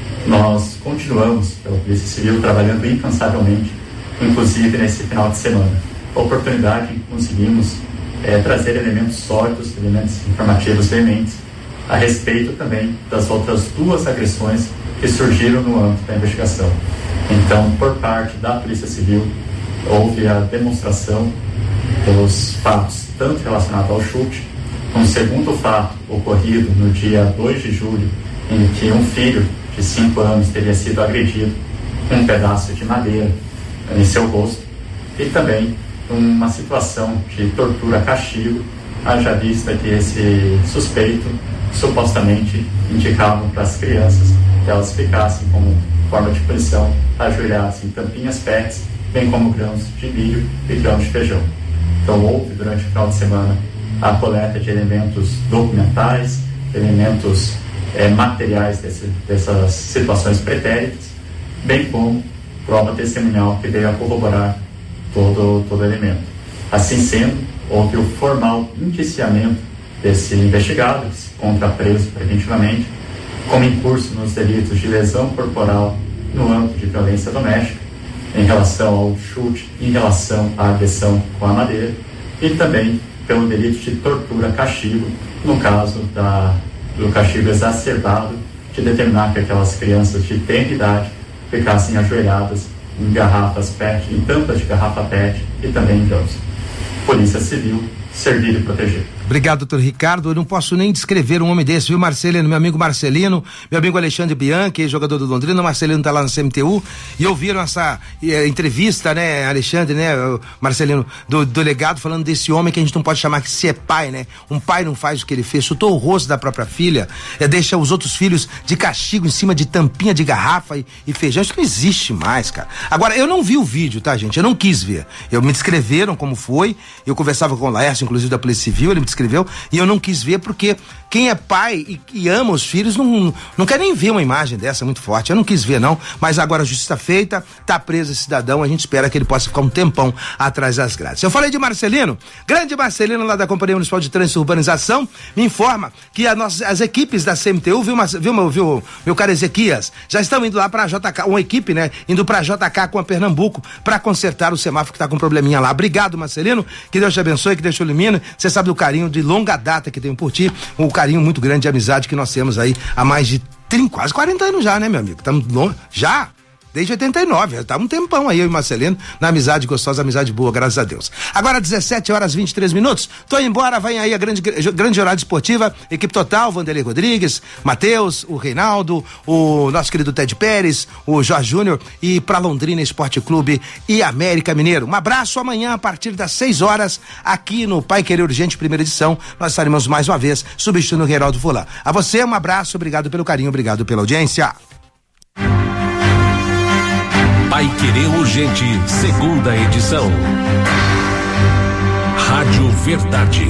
nós continuamos, pela Polícia Civil, trabalhando incansavelmente, inclusive nesse final de semana. A oportunidade em que conseguimos é, trazer elementos sólidos, elementos informativos veementes, a respeito também das outras duas agressões que surgiram no âmbito da investigação. Então, por parte da Polícia Civil, houve a demonstração dos fatos, tanto relacionados ao chute, um segundo fato ocorrido no dia dois de julho, em que um filho de cinco anos teria sido agredido com um pedaço de madeira em seu rosto, e também uma situação de tortura-castigo, haja vista que esse suspeito supostamente indicava para as crianças que elas ficassem como forma de punição, ajoelhassem em tampinhas pets, bem como grãos de milho e grãos de feijão. Então houve durante o final de semana a coleta de elementos documentais, elementos eh, materiais desse, dessas situações pretéritas, bem como prova testemunhal que veio a corroborar todo, todo elemento. Assim sendo, houve o formal indiciamento desse investigado, que se encontra preso preventivamente, como incurso nos delitos de lesão corporal no âmbito de violência doméstica, em relação ao chute, em relação à agressão com a madeira, e também pelo delito de tortura-castigo, no caso da, do castigo exacerbado, de determinar que aquelas crianças de tenra idade ficassem ajoelhadas em garrafas P E T, em tampas de garrafa P E T e também em grãos. Polícia Civil, servir e proteger. Obrigado, doutor Ricardo. Eu não posso nem descrever um homem desse, viu, Marcelino? Meu amigo Marcelino, meu amigo Alexandre Bianchi, jogador do Londrina. O Marcelino tá lá no C M T U e ouviram essa eh, entrevista, né, Alexandre, né, Marcelino, do, do delegado, falando desse homem que a gente não pode chamar que se é pai, né? Um pai não faz o que ele fez, chutou o rosto da própria filha, é, deixa os outros filhos de castigo em cima de tampinha de garrafa e, e feijão. Isso não existe mais, cara. Agora, eu não vi o vídeo, tá, gente? Eu não quis ver. Eu me descreveram como foi, eu conversava com o Laércio, inclusive da Polícia Civil, ele me descreveu escreveu, e eu não quis ver porque quem é pai e, e ama os filhos não, não quer nem ver uma imagem dessa muito forte. Eu não quis ver, não, mas agora a justiça feita, tá preso esse cidadão, a gente espera que ele possa ficar um tempão atrás das grades. Eu falei de Marcelino, grande Marcelino lá da Companhia Municipal de Trânsito e Urbanização, me informa que a nossa, as equipes da C M T U, viu, viu, viu meu caro Ezequias, já estão indo lá pra J K, uma equipe, né, indo pra J K com a Pernambuco pra consertar o semáforo que tá com um probleminha lá. Obrigado, Marcelino, que Deus te abençoe, que Deus te ilumine, você sabe do carinho de longa data que tenho por ti, o carinho muito grande de amizade que nós temos aí há mais de trinta, quase quarenta anos já, né, meu amigo? Estamos longe, já? Desde oitenta e nove, já tá um tempão aí, eu e Marcelino, na amizade gostosa, amizade boa, graças a Deus. Agora, dezessete horas e vinte e três minutos, tô embora, vem aí a grande, grande jornada esportiva, equipe total, Vanderlei Rodrigues, Matheus, o Reinaldo, o nosso querido Ted Pérez, o Jorge Júnior, e pra Londrina Esporte Clube e América Mineiro. Um abraço, amanhã, a partir das seis horas, aqui no Pai Querer Urgente, primeira edição, nós estaremos mais uma vez, substituindo o Geraldo Fulan. A você, um abraço, obrigado pelo carinho, obrigado pela audiência. Pai Querer Urgente, segunda edição. Rádio Verdade.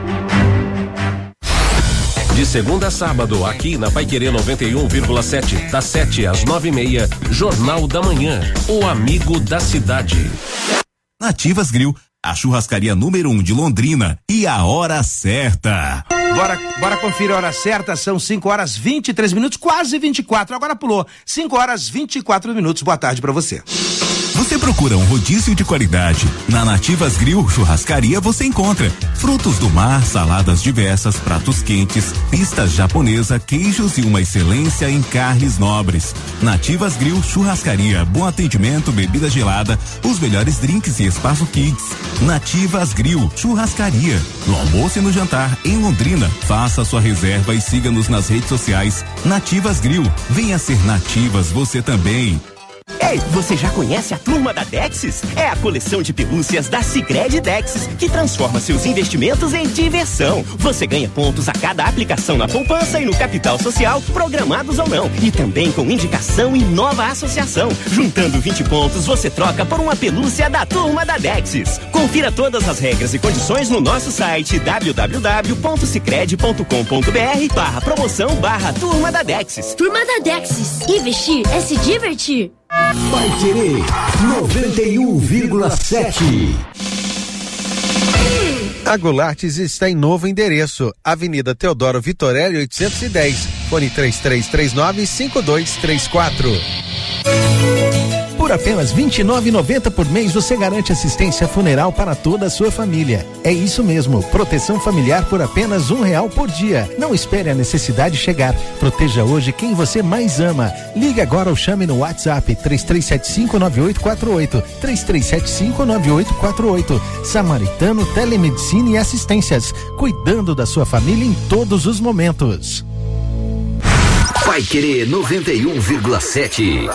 De segunda a sábado, aqui na Pai Querer noventa e um vírgula sete, das sete às nove e meia, Jornal da Manhã, o amigo da cidade. Nativas Grill, a churrascaria número um de Londrina e a hora certa. Bora, bora conferir a hora certa, são cinco horas e vinte e três minutos, quase vinte e quatro, agora pulou, cinco horas e vinte e quatro minutos, boa tarde pra você. Você procura um rodízio de qualidade? Na Nativas Grill Churrascaria você encontra frutos do mar, saladas diversas, pratos quentes, pistas japonesa, queijos e uma excelência em carnes nobres. Nativas Grill Churrascaria, bom atendimento, bebida gelada, os melhores drinks e espaço kids. Nativas Grill Churrascaria, no almoço e no jantar em Londrina. Faça sua reserva e siga-nos nas redes sociais. Nativas Grill, venha ser Nativas você também. Ei, você já conhece a turma da Dexis? É a coleção de pelúcias da Sicredi Dexis, que transforma seus investimentos em diversão. Você ganha pontos a cada aplicação na poupança e no capital social, programados ou não. E também com indicação em nova associação. Juntando vinte pontos, você troca por uma pelúcia da turma da Dexis. Confira todas as regras e condições no nosso site w w w ponto sicredi ponto com ponto b r barra promoção barra turma da Dexis. Turma da Dexis. Investir é se divertir. Vai Querer noventa e um vírgula sete. A Goulartes está em novo endereço, Avenida Teodoro Vitorelli oitocentos e dez, fone três três três nove cinco dois três quatro. Por apenas vinte e nove reais e noventa centavos por mês você garante assistência funeral para toda a sua família. É isso mesmo, proteção familiar por apenas um real por dia. Não espere a necessidade chegar. Proteja hoje quem você mais ama. Ligue agora ou chame no WhatsApp três três sete cinco nove oito quatro oito, três três sete cinco nove oito quatro oito. Samaritano Telemedicina e Assistências, cuidando da sua família em todos os momentos. Vai Querer noventa e um vírgula sete.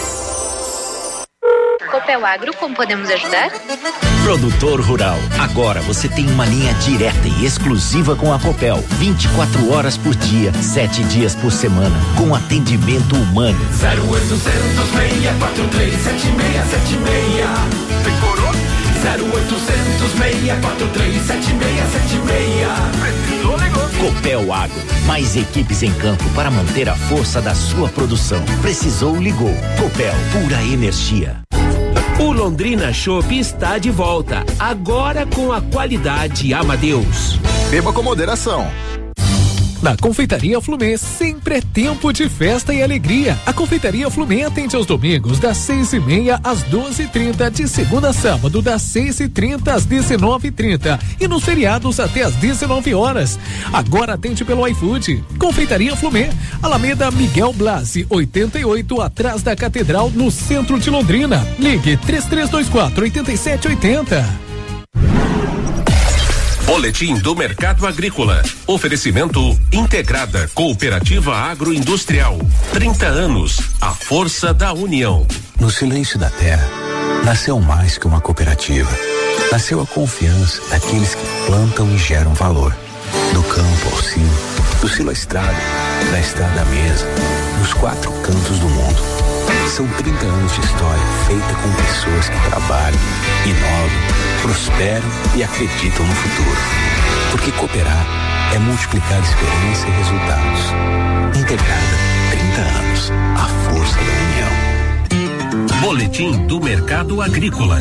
Copel Agro, como podemos ajudar? Produtor rural, agora você tem uma linha direta e exclusiva com a Copel, vinte e quatro horas por dia, sete dias por semana, com atendimento humano. zero oitocentos, seis quatro três, sete seis sete seis. Decorou? zero oitocentos, seis quatro três, sete seis sete seis. Precisou, ligou. Copel Agro, mais equipes em campo para manter a força da sua produção. Precisou, ligou. Copel, pura energia. O Londrina Chopp está de volta, agora com a qualidade Amadeus. Beba com moderação. Na Confeitaria Flumê sempre é tempo de festa e alegria. A Confeitaria Flumê atende aos domingos das seis e meia às doze e trinta, de segunda a sábado das seis e trinta às dezenove e trinta e nos feriados até às dezenove horas. Agora atende pelo iFood. Confeitaria Flumê, Alameda Miguel Blasi, oitenta e oito, atrás da Catedral, no centro de Londrina. Ligue três três dois quatro, oito sete oito zero. Boletim do Mercado Agrícola. Oferecimento Integrada Cooperativa Agroindustrial. trinta anos. A força da união. No silêncio da terra, nasceu mais que uma cooperativa. Nasceu a confiança daqueles que plantam e geram valor. Do campo ao silo, do silo à estrada, da estrada à mesa, nos quatro cantos do mundo. São trinta anos de história feita com pessoas que trabalham, inovam, prosperam e acreditam no futuro. Porque cooperar é multiplicar esperança e resultados. Integrada, trinta anos. A força da união. Boletim do Mercado Agrícola.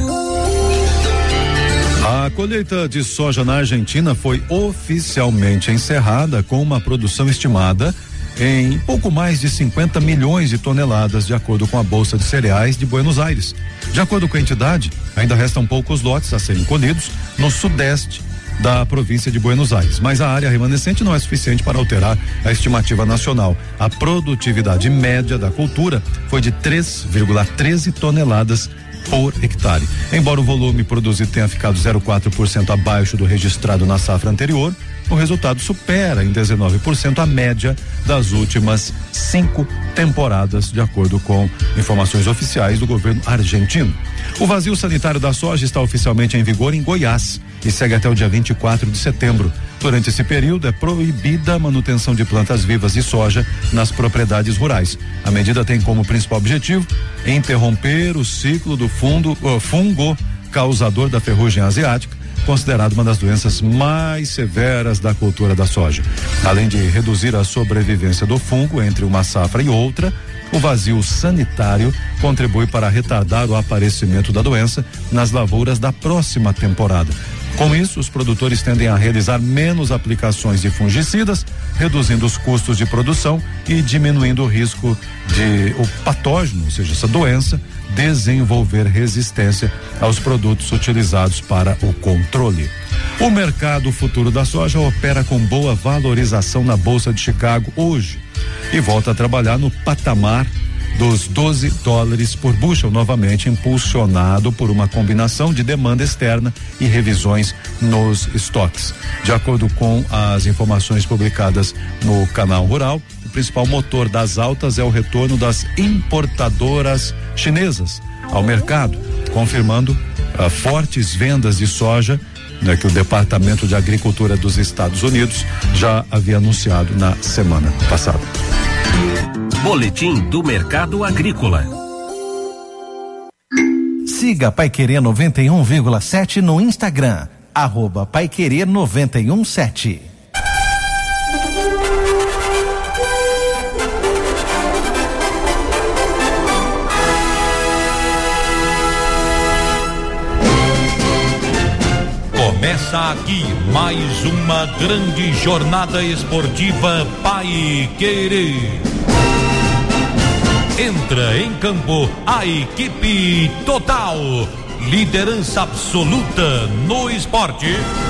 A colheita de soja na Argentina foi oficialmente encerrada com uma produção estimada em pouco mais de cinquenta milhões de toneladas, de acordo com a Bolsa de Cereais de Buenos Aires. De acordo com a entidade, ainda restam poucos lotes a serem colhidos no sudeste da província de Buenos Aires, mas a área remanescente não é suficiente para alterar a estimativa nacional. A produtividade média da cultura foi de três vírgula treze toneladas por hectare. Embora o volume produzido tenha ficado zero vírgula quatro por cento abaixo do registrado na safra anterior, o resultado supera em dezenove por cento a média das últimas cinco temporadas, de acordo com informações oficiais do governo argentino. O vazio sanitário da soja está oficialmente em vigor em Goiás e segue até o dia vinte e quatro de setembro. Durante esse período é proibida a manutenção de plantas vivas de soja nas propriedades rurais. A medida tem como principal objetivo interromper o ciclo do fundo, uh, fungo causador da ferrugem asiática, considerado uma das doenças mais severas da cultura da soja. Além de reduzir a sobrevivência do fungo entre uma safra e outra, o vazio sanitário contribui para retardar o aparecimento da doença nas lavouras da próxima temporada. Com isso, os produtores tendem a realizar menos aplicações de fungicidas, reduzindo os custos de produção e diminuindo o risco de o patógeno, ou seja, essa doença, desenvolver resistência aos produtos utilizados para o controle. O mercado futuro da soja opera com boa valorização na Bolsa de Chicago hoje e volta a trabalhar no patamar dos doze dólares por bushel, novamente impulsionado por uma combinação de demanda externa e revisões nos estoques. De acordo com as informações publicadas no Canal Rural, o principal motor das altas é o retorno das importadoras chinesas ao mercado, confirmando uh, fortes vendas de soja, né, que o Departamento de Agricultura dos Estados Unidos já havia anunciado na semana passada. Boletim do Mercado Agrícola. Siga Paiquerê noventa e um vírgula sete no Instagram, arroba Paiquerê noventa e um sete. Começa aqui mais uma grande jornada esportiva Paiquerê. Entra em campo a equipe total, liderança absoluta no esporte.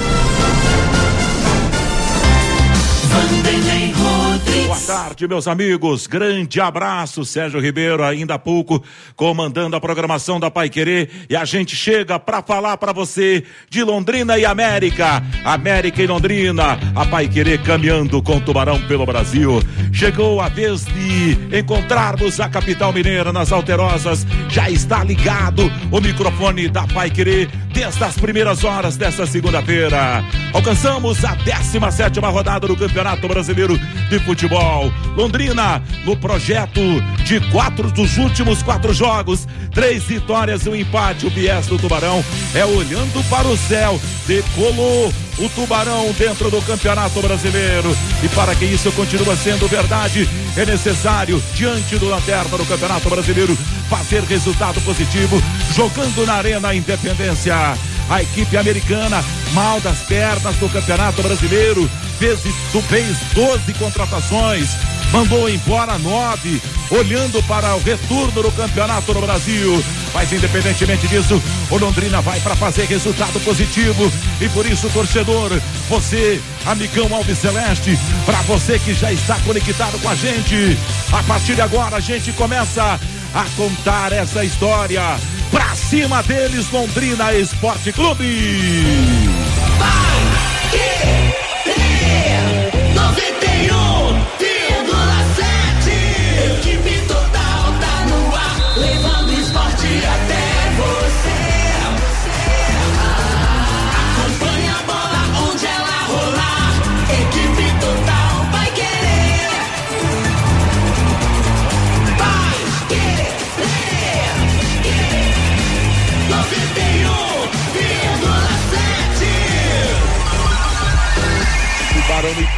Vanderlei Rodrigues. Boa tarde, meus amigos. Grande abraço, Sérgio Ribeiro, ainda há pouco comandando a programação da Paiquerê, e a gente chega para falar para você de Londrina e América. América e Londrina, a Paiquerê caminhando com o Tubarão pelo Brasil. Chegou a vez de encontrarmos a capital mineira nas Alterosas. Já está ligado o microfone da Paiquerê desde as primeiras horas desta segunda-feira. Alcançamos a décima sétima rodada do Campeonato Brasileiro de Futebol. Londrina, no projeto de quatro dos últimos quatro jogos, três vitórias e um empate. O viés do Tubarão é olhando para o céu, decolou o Tubarão dentro do Campeonato Brasileiro, e para que isso continue sendo verdade, é necessário, diante do lanterna do Campeonato Brasileiro, fazer resultado positivo, jogando na Arena Independência. A equipe americana, mal das pernas do Campeonato Brasileiro, fez, fez doze contratações, mandou embora nove, olhando para o retorno do campeonato no Brasil. Mas independentemente disso, o Londrina vai para fazer resultado positivo, e por isso, torcedor, você, amigão Alviceleste, para você que já está conectado com a gente, a partir de agora a gente começa a contar essa história. Pra cima deles, Londrina Esporte Clube. noventa e um vírgula sete. Equipe total tá no ar, levando esporte até você. Acompanha a bola onde ela rolar. Equipe total vai querer. Vai querer. noventa e um vírgula sete.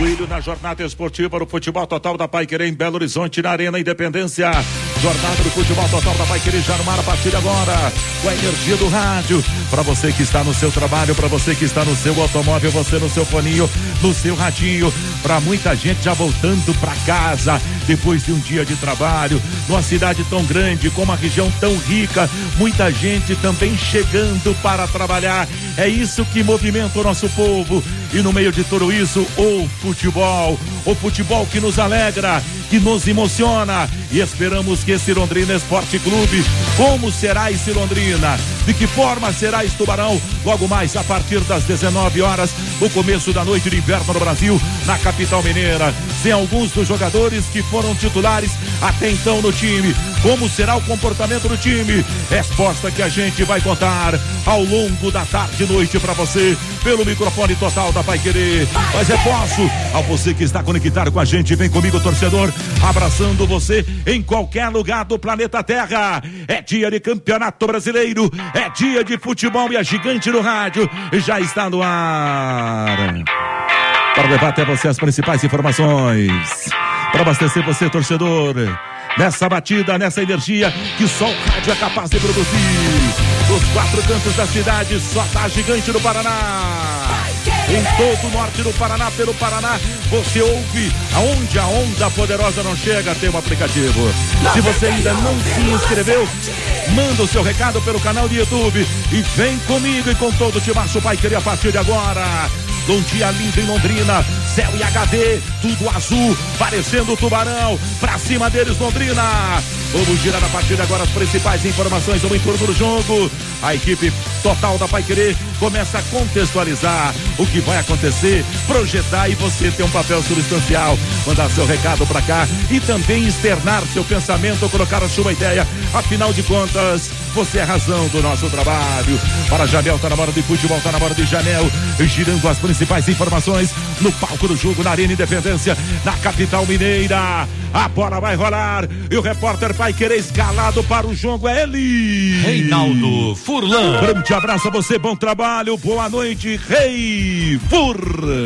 Coelho na jornada esportiva do futebol total da Paiquerê em Belo Horizonte, na Arena Independência. Jornada do futebol total da Paiquerê já no mar a partir de agora, com a energia do rádio. Para você que está no seu trabalho, para você que está no seu automóvel, você no seu foninho, no seu radinho. Para muita gente já voltando para casa depois de um dia de trabalho, numa cidade tão grande, com uma região tão rica, muita gente também chegando para trabalhar. É isso que movimenta o nosso povo. E no meio de tudo isso, o futebol, o futebol que nos alegra, que nos emociona, e esperamos que esse Londrina Esporte Clube, como será esse Londrina, de que forma será esse Tubarão, logo mais a partir das dezenove horas, o começo da noite de inverno no Brasil, na capital mineira, sem alguns dos jogadores que foram titulares até então no time. Como será o comportamento do time? Resposta que a gente vai contar ao longo da tarde e noite para você, pelo microfone total da Paiquerê. Mas é posso, ao você que está conectado com a gente, vem comigo, torcedor, abraçando você em qualquer lugar do planeta Terra. É dia de Campeonato Brasileiro, é dia de futebol e a Gigante do Rádio já está no ar para levar até você as principais informações, para abastecer você, torcedor, nessa batida, nessa energia que só o rádio é capaz de produzir. Dos quatro cantos da cidade, só tá a Gigante do Paraná. Em todo o norte do Paraná, pelo Paraná, você ouve aonde a onda poderosa não chega, tem um aplicativo. Se você ainda não se inscreveu, manda o seu recado pelo canal do YouTube e vem comigo e com todo o timaço Paiquerê a partir de agora. Um dia lindo em Londrina, céu e H D, tudo azul, parecendo o Tubarão, pra cima deles Londrina. Vamos girar a partir de agora as principais informações do entorno do jogo. A equipe total da Paiquerê começa a contextualizar o que vai acontecer, projetar, e você tem um papel substancial, mandar seu recado pra cá e também externar seu pensamento, colocar a sua ideia. Afinal de contas, você é a razão do nosso trabalho. Para Janel, tá na hora de futebol, tá na hora de Janel, girando as principais informações no palco do jogo, na Arena Independência, na capital mineira. A bola vai rolar e o repórter Paiquerê escalado para o jogo é ele, Reinaldo Furlan. Grande abraço a você, bom trabalho, boa noite, Rei Fur.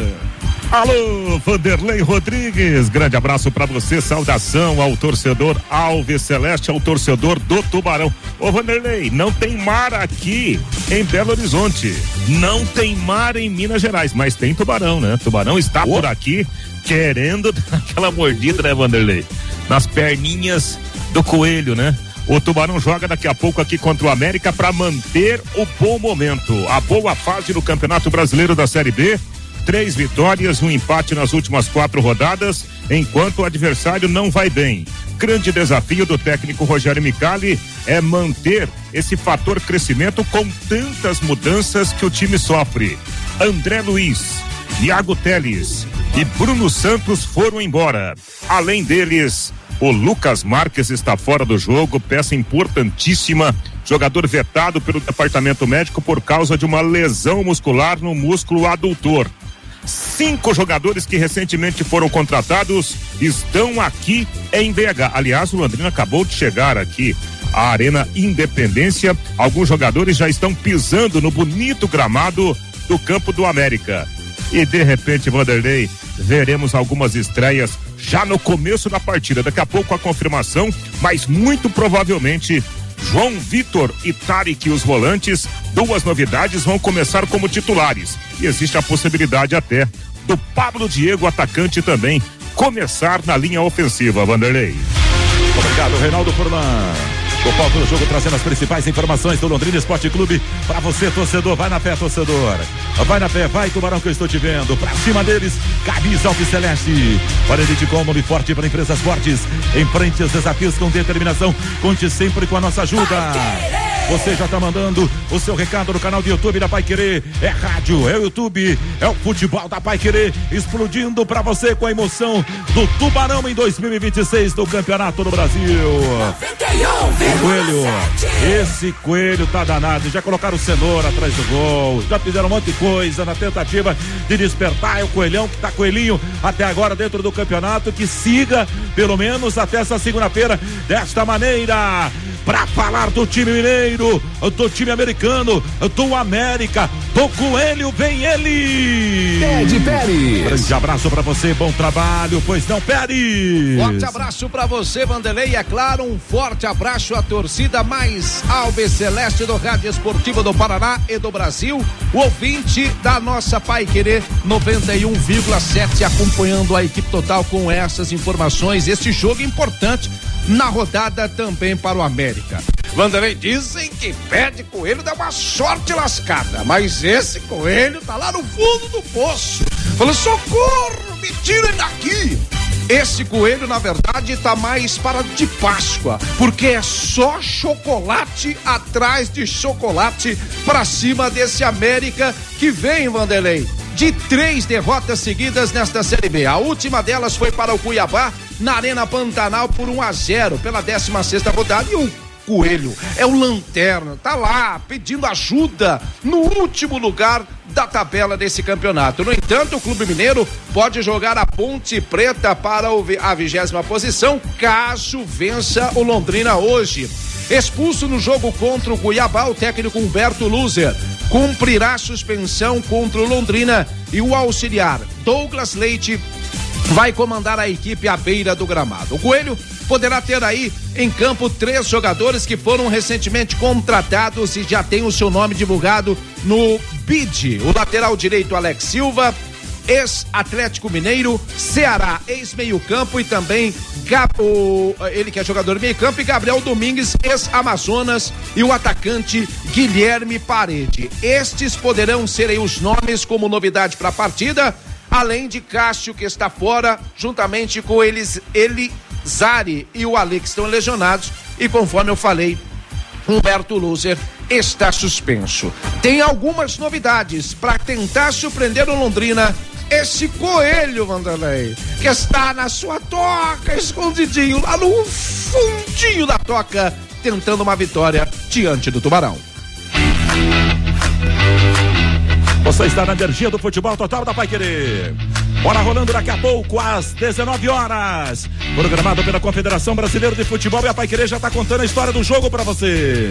Alô, Vanderlei Rodrigues, grande abraço pra você, saudação ao torcedor Alves Celeste, ao torcedor do Tubarão. Ô Vanderlei, não tem mar aqui em Belo Horizonte, não tem mar em Minas Gerais, mas tem Tubarão, né? Tubarão está oh. por aqui querendo aquela mordida, né, Vanderlei? Nas perninhas do Coelho, né? O Tubarão joga daqui a pouco aqui contra o América para manter o bom momento, a boa fase no Campeonato Brasileiro da Série B. Três vitórias, um empate nas últimas quatro rodadas, enquanto o adversário não vai bem. Grande desafio do técnico Rogério Micali é manter esse fator crescimento com tantas mudanças que o time sofre. André Luiz, Iago Teles e Bruno Santos foram embora. Além deles, o Lucas Marques está fora do jogo, peça importantíssima, jogador vetado pelo departamento médico por causa de uma lesão muscular no músculo adutor. Cinco jogadores que recentemente foram contratados estão aqui em B H. Aliás, o Londrina acabou de chegar aqui à Arena Independência. Alguns jogadores já estão pisando no bonito gramado do campo do América. E de repente, Vanderlei, veremos algumas estreias já no começo da partida. Daqui a pouco a confirmação, mas muito provavelmente João Vitor e Tarek, os volantes, duas novidades, vão começar como titulares. E existe a possibilidade até do Pablo Diego, atacante, também começar na linha ofensiva, Vanderlei. Obrigado, Reinaldo Furlan. O palco do jogo trazendo as principais informações do Londrina Esporte Clube para você, torcedor. Vai na fé, torcedor. Vai na fé, vai, Tubarão, que eu estou te vendo. Pra cima deles, camisa Alves Celeste. Para Elite Cômodo e Forte para empresas fortes. Enfrente os desafios com determinação. Conte sempre com a nossa ajuda. Você já está mandando o seu recado no canal do YouTube da Paiquerê. É rádio, é o YouTube, é o futebol da Paiquerê, explodindo para você com a emoção do Tubarão em dois mil e vinte e seis do Campeonato do Brasil. Coelho, esse Coelho tá danado. Já colocaram o cenoura atrás do gol, já fizeram um monte de coisa na tentativa de despertar o Coelhão, que tá coelhinho até agora dentro do campeonato, que siga pelo menos até essa segunda-feira desta maneira. pra falar do time mineiro, do time americano, do América, do Coelho, vem ele! Ted Pérez. Grande abraço pra você, bom trabalho, pois não, Pérez! Forte abraço pra você, Vanderlei, e é claro, um forte abraço à torcida mais alves-celeste do Rádio Esportivo do Paraná e do Brasil, o ouvinte da nossa Paiquerê noventa e um vírgula sete, acompanhando a equipe total com essas informações, esse jogo importante na rodada também para o América. Vanderlei, dizem que pé de coelho dá uma sorte lascada, mas esse coelho tá lá no fundo do poço. Falou, socorro, me tirem daqui. Esse coelho, na verdade, tá mais para de Páscoa, porque é só chocolate atrás de chocolate pra cima desse América que vem, Vanderlei, de três derrotas seguidas nesta Série B. A última delas foi para o Cuiabá, na Arena Pantanal, por um a zero, pela décima sexta rodada, e o Coelho é o lanterna, tá lá pedindo ajuda no último lugar da tabela desse campeonato. No entanto, o Clube Mineiro pode jogar a Ponte Preta para a vigésima posição, caso vença o Londrina hoje. Expulso no jogo contra o Cuiabá, o técnico Humberto Luzer cumprirá suspensão contra o Londrina, e o auxiliar Douglas Leite vai comandar a equipe à beira do gramado. O Coelho poderá ter aí em campo três jogadores que foram recentemente contratados e já tem o seu nome divulgado no B I D. O lateral direito Alex Silva, ex-Atlético Mineiro, Ceará, ex-meio campo, e também Gab, o, ele que é jogador meio campo, e Gabriel Domingues, ex-Amazonas, e o atacante Guilherme Parede. Estes poderão ser aí os nomes como novidade para a partida, além de Cássio, que está fora, juntamente com eles, Elizari e o Ale, que estão lesionados, e conforme eu falei, Humberto Luzer está suspenso. Tem algumas novidades para tentar surpreender o Londrina, esse Coelho, Vanderlei, que está na sua toca, escondidinho, lá no fundinho da toca, tentando uma vitória diante do Tubarão. Você está na energia do futebol total da Paiquerê. Bola rolando daqui a pouco, às dezenove horas. Programado pela Confederação Brasileira de Futebol, e a Paiquerê já está contando a história do jogo para você.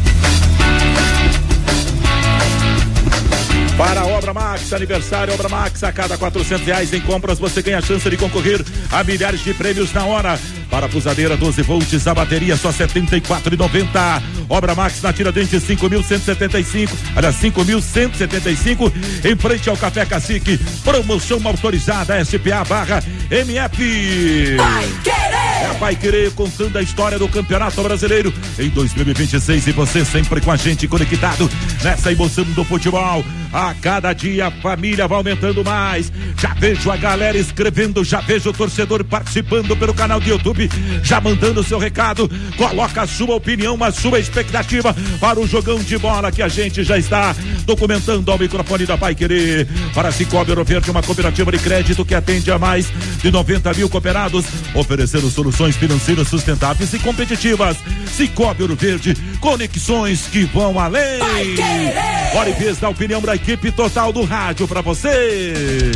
Para a Obra Max, aniversário Obra Max, a cada quatrocentos reais em compras você ganha a chance de concorrer a milhares de prêmios na hora. Parafusadeira doze volts, a bateria só setenta e quatro reais e noventa centavos. Obra Max na Tiradentes cinco mil cento e setenta e cinco, aliás cinco mil cento e setenta e cinco, em frente ao Café Cacique. Promoção autorizada S P A barra M F. Vai querer! É a Paiquerê contando a história do Campeonato Brasileiro em dois mil e vinte e seis, e você sempre com a gente conectado nessa emoção do futebol. A cada dia a família vai aumentando mais. Já vejo a galera escrevendo, já vejo o torcedor participando pelo canal do YouTube, já mandando o seu recado. Coloca a sua opinião, a sua expectativa para o jogão de bola que a gente já está documentando ao microfone da Paiquerê. Para Cicobi Ouro Verde, uma cooperativa de crédito que atende a mais de noventa mil cooperados, oferecendo soluções financeiras sustentáveis e competitivas. Cicobi Ouro Verde, conexões que vão além. Hora e vez da opinião da equipe total do rádio para você.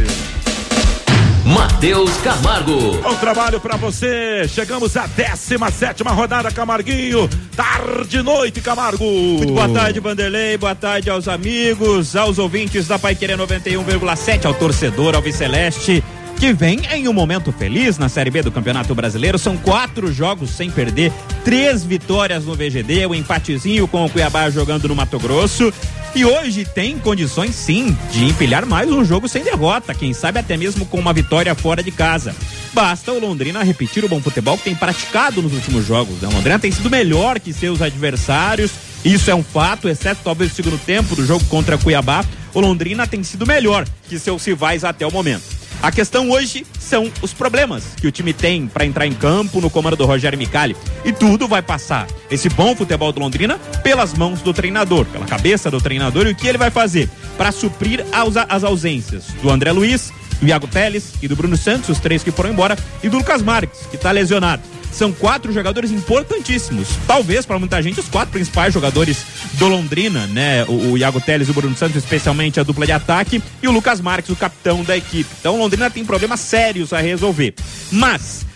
Matheus Camargo. Bom trabalho pra você. Chegamos à décima sétima rodada, Camarguinho. Tarde e noite, Camargo. Muito boa tarde, Vanderlei. Boa tarde aos amigos, aos ouvintes da Paiquerê noventa e um vírgula sete, ao torcedor alviceleste, que vem em um momento feliz na Série B do Campeonato Brasileiro. São quatro jogos sem perder, três vitórias no V G D, o empatezinho com o Cuiabá jogando no Mato Grosso. E hoje tem condições, sim, de empilhar mais um jogo sem derrota, quem sabe até mesmo com uma vitória fora de casa. Basta o Londrina repetir o bom futebol que tem praticado nos últimos jogos, né? O Londrina tem sido melhor que seus adversários, isso é um fato, exceto talvez o segundo tempo do jogo contra Cuiabá. O Londrina tem sido melhor que seus rivais até o momento. A questão hoje são os problemas que o time tem para entrar em campo no comando do Rogério Micali. E tudo vai passar, esse bom futebol do Londrina, pelas mãos do treinador, pela cabeça do treinador, e o que ele vai fazer para suprir as ausências do André Luiz, do Iago Teles e do Bruno Santos, os três que foram embora, e do Lucas Marques, que está lesionado. São quatro jogadores importantíssimos, talvez para muita gente os quatro principais jogadores do Londrina, né? O, o Iago Teles e o Bruno Santos, especialmente a dupla de ataque, e o Lucas Marques, o capitão da equipe. Então o Londrina tem problemas sérios a resolver. Mas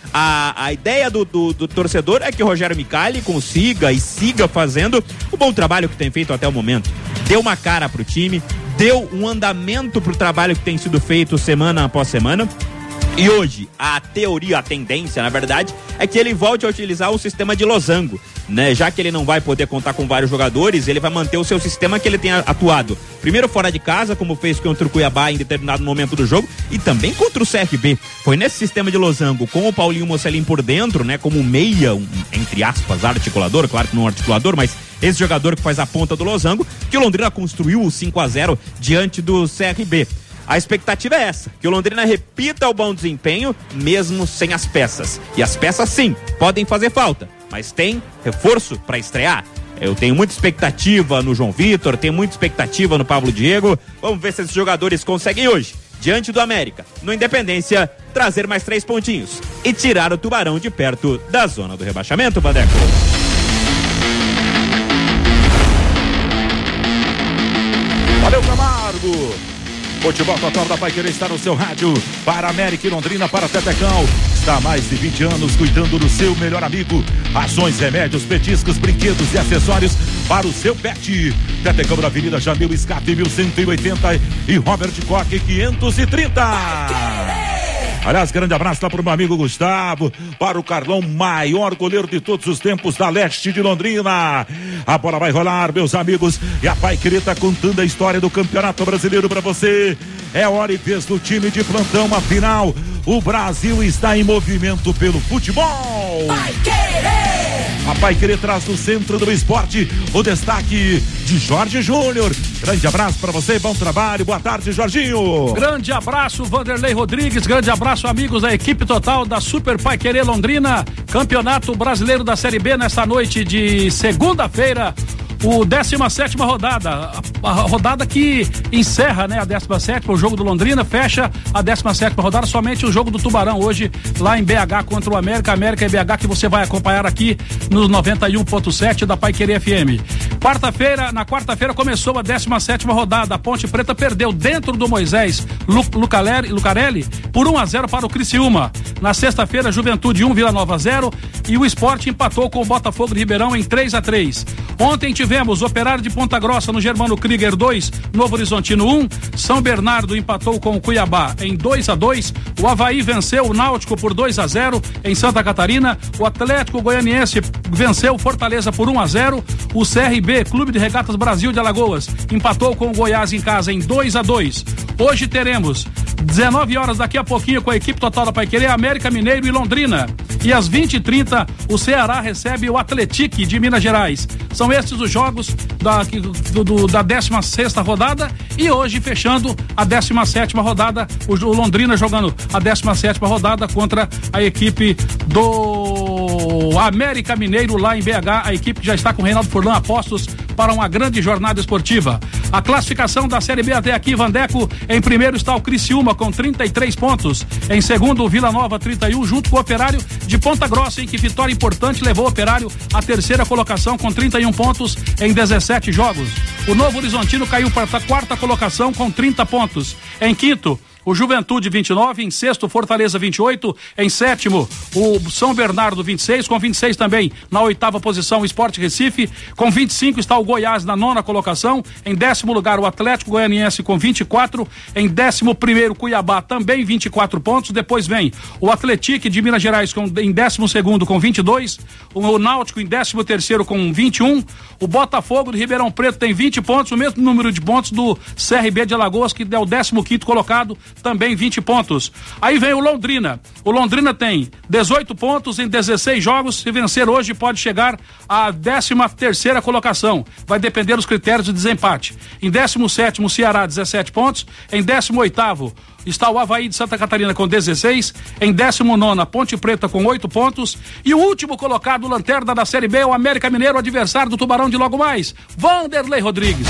A, a ideia do, do, do torcedor é que o Rogério Micali consiga e siga fazendo o bom trabalho que tem feito até o momento. Deu uma cara pro time, deu um andamento pro trabalho que tem sido feito semana após semana. E hoje, a teoria, a tendência, na verdade, é que ele volte a utilizar o sistema de losango, né? Já que ele não vai poder contar com vários jogadores, ele vai manter o seu sistema que ele tem atuado. Primeiro fora de casa, como fez contra o Cuiabá em determinado momento do jogo, e também contra o C R B. Foi nesse sistema de losango, com o Paulinho Mocelin por dentro, né? Como meia, um, entre aspas, articulador, claro que não articulador, mas esse jogador que faz a ponta do losango, que o Londrina construiu o cinco a zero diante do C R B. A expectativa é essa, que o Londrina repita o bom desempenho, mesmo sem as peças. E as peças, sim, podem fazer falta, mas tem reforço para estrear. Eu tenho muita expectativa no João Vitor, tenho muita expectativa no Pablo Diego. Vamos ver se esses jogadores conseguem hoje, diante do América, no Independência, trazer mais três pontinhos e tirar o Tubarão de perto da zona do rebaixamento, Vandeco. Valeu, Camargo! Futebol Total da Paiquerê está no seu rádio, para América e Londrina, para Tetecão. Está há mais de vinte anos cuidando do seu melhor amigo. Ações, remédios, petiscos, brinquedos e acessórios para o seu pet. Tetecão da Avenida Jamil Escape mil cento e oitenta e Robert Koch quinhentos e trinta. Aliás, grande abraço lá para o meu amigo Gustavo, para o Carlão, maior goleiro de todos os tempos da Leste de Londrina. A bola vai rolar, meus amigos, e a Paiquerê tá contando a história do Campeonato Brasileiro para você. É hora e vez do time de plantão, afinal, o Brasil está em movimento pelo futebol. A Paiquerê traz do centro do esporte o destaque de Jorge Júnior. Grande abraço para você, bom trabalho, boa tarde, Jorginho. Grande abraço, Vanderlei Rodrigues, grande abraço, amigos da equipe total da Super Paiquerê Londrina, Campeonato Brasileiro da Série B nesta noite de segunda-feira. O décima sétima rodada, a, a rodada que encerra, né, a décima sétima, o jogo do Londrina, fecha a décima sétima rodada, somente o jogo do Tubarão hoje lá em B H contra o América, América e B H, que você vai acompanhar aqui no noventa e um ponto sete da Paiquerê F M. Quarta-feira, na quarta-feira começou a décima sétima rodada, a Ponte Preta perdeu dentro do Moisés Lu, Lucarelli, Lucarelli por um a zero para o Criciúma. Na sexta-feira, Juventude um, Vila Nova zero e o Sport empatou com o Botafogo de Ribeirão em três a três. Ontem tivemos Operário de Ponta Grossa no Germano Krieger dois, Novo Horizontino um, São Bernardo empatou com o Cuiabá em dois a dois, o Avaí venceu o Náutico por dois a zero em Santa Catarina, o Atlético Goianiense venceu o Fortaleza por um a zero, o C R B, Clube de Regatas Brasil de Alagoas, empatou com o Goiás em casa em dois a dois. Hoje teremos dezenove horas daqui a pouquinho com a equipe total da Paiquerê, América Mineiro e Londrina. E às vinte e trinta o Ceará recebe o Atlético de Minas Gerais. São estes os jogos da, do, do, da décima sexta rodada e hoje fechando a décima sétima rodada, o, o Londrina jogando a décima sétima rodada contra a equipe do América Mineiro lá em B H, a equipe que já está com o Reinaldo Furlan apostos para uma grande jornada esportiva. A classificação da Série B até aqui, Vandeco, em primeiro está o Criciúma com trinta e três pontos, em segundo o Vila Nova trinta e um, junto com o Operário de Ponta Grossa, em que vitória importante levou o Operário à terceira colocação com trinta e um pontos em dezessete jogos. O Novo Horizontino caiu para a quarta colocação com trinta pontos. Em quinto, o Juventude vinte e nove, em sexto Fortaleza vinte e oito, em sétimo o São Bernardo vinte e seis, com vinte e seis também na oitava posição o Sport Recife, com vinte e cinco está o Goiás na nona colocação, em décimo lugar o Atlético Goianiense com vinte e quatro, em décimo primeiro Cuiabá também vinte e quatro pontos, depois vem o Atlético de Minas Gerais com, em décimo segundo com vinte e dois, o Náutico em décimo terceiro com vinte e um, o Botafogo de Ribeirão Preto tem vinte pontos, o mesmo número de pontos do C R B de Alagoas, que é o décimo quinto colocado, também vinte pontos. Aí vem o Londrina. O Londrina tem dezoito pontos em dezesseis jogos. Se vencer hoje, pode chegar à décima terceira colocação. Vai depender dos critérios de desempate. Em décimo sétimo, o Ceará, dezessete pontos. Em décimo oitavo, está o Avaí de Santa Catarina com dezesseis. Em décimo nono, a Ponte Preta com oito pontos. E o último colocado, lanterna da Série B, o América Mineiro, adversário do Tubarão de logo mais, Vanderlei Rodrigues.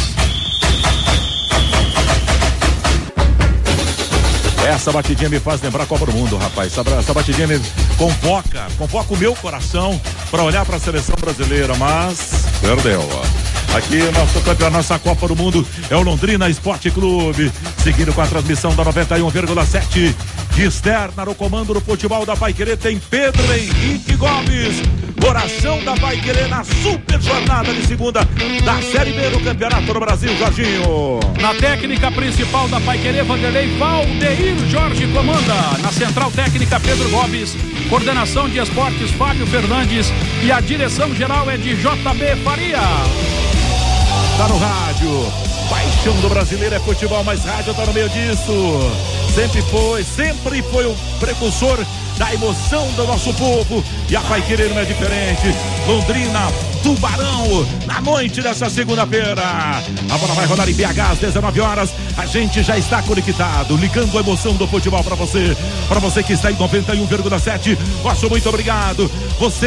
Essa batidinha me faz lembrar a Copa do Mundo, rapaz. Essa, essa batidinha me convoca, convoca o meu coração para olhar para a seleção brasileira, mas perdeu. Aqui nosso campeão, nossa Copa do Mundo é o Londrina Esporte Clube, seguindo com a transmissão da noventa e um vírgula sete De externa no comando do futebol da Paiquerê tem Pedro Henrique Gomes. Coração da Paiquerê na super jornada de segunda da Série B do Campeonato do Brasil, Jorginho. Na técnica principal da Paiquerê, Vanderlei, Valdeir Jorge comanda. Na central técnica, Pedro Gomes. Coordenação de esportes, Fábio Fernandes. E a direção geral é de J B Faria. Tá no rádio. Paixão do brasileiro é futebol, mas rádio tá no meio disso. Sempre foi, sempre foi o precursor da emoção do nosso povo. E a Paiquerê não é diferente. Londrina, Tubarão, na noite dessa segunda-feira. A bola vai rodar em B H às dezenove horas. A gente já está conectado, ligando a emoção do futebol para você. Para você que está em noventa e um vírgula sete. Nosso muito obrigado. Você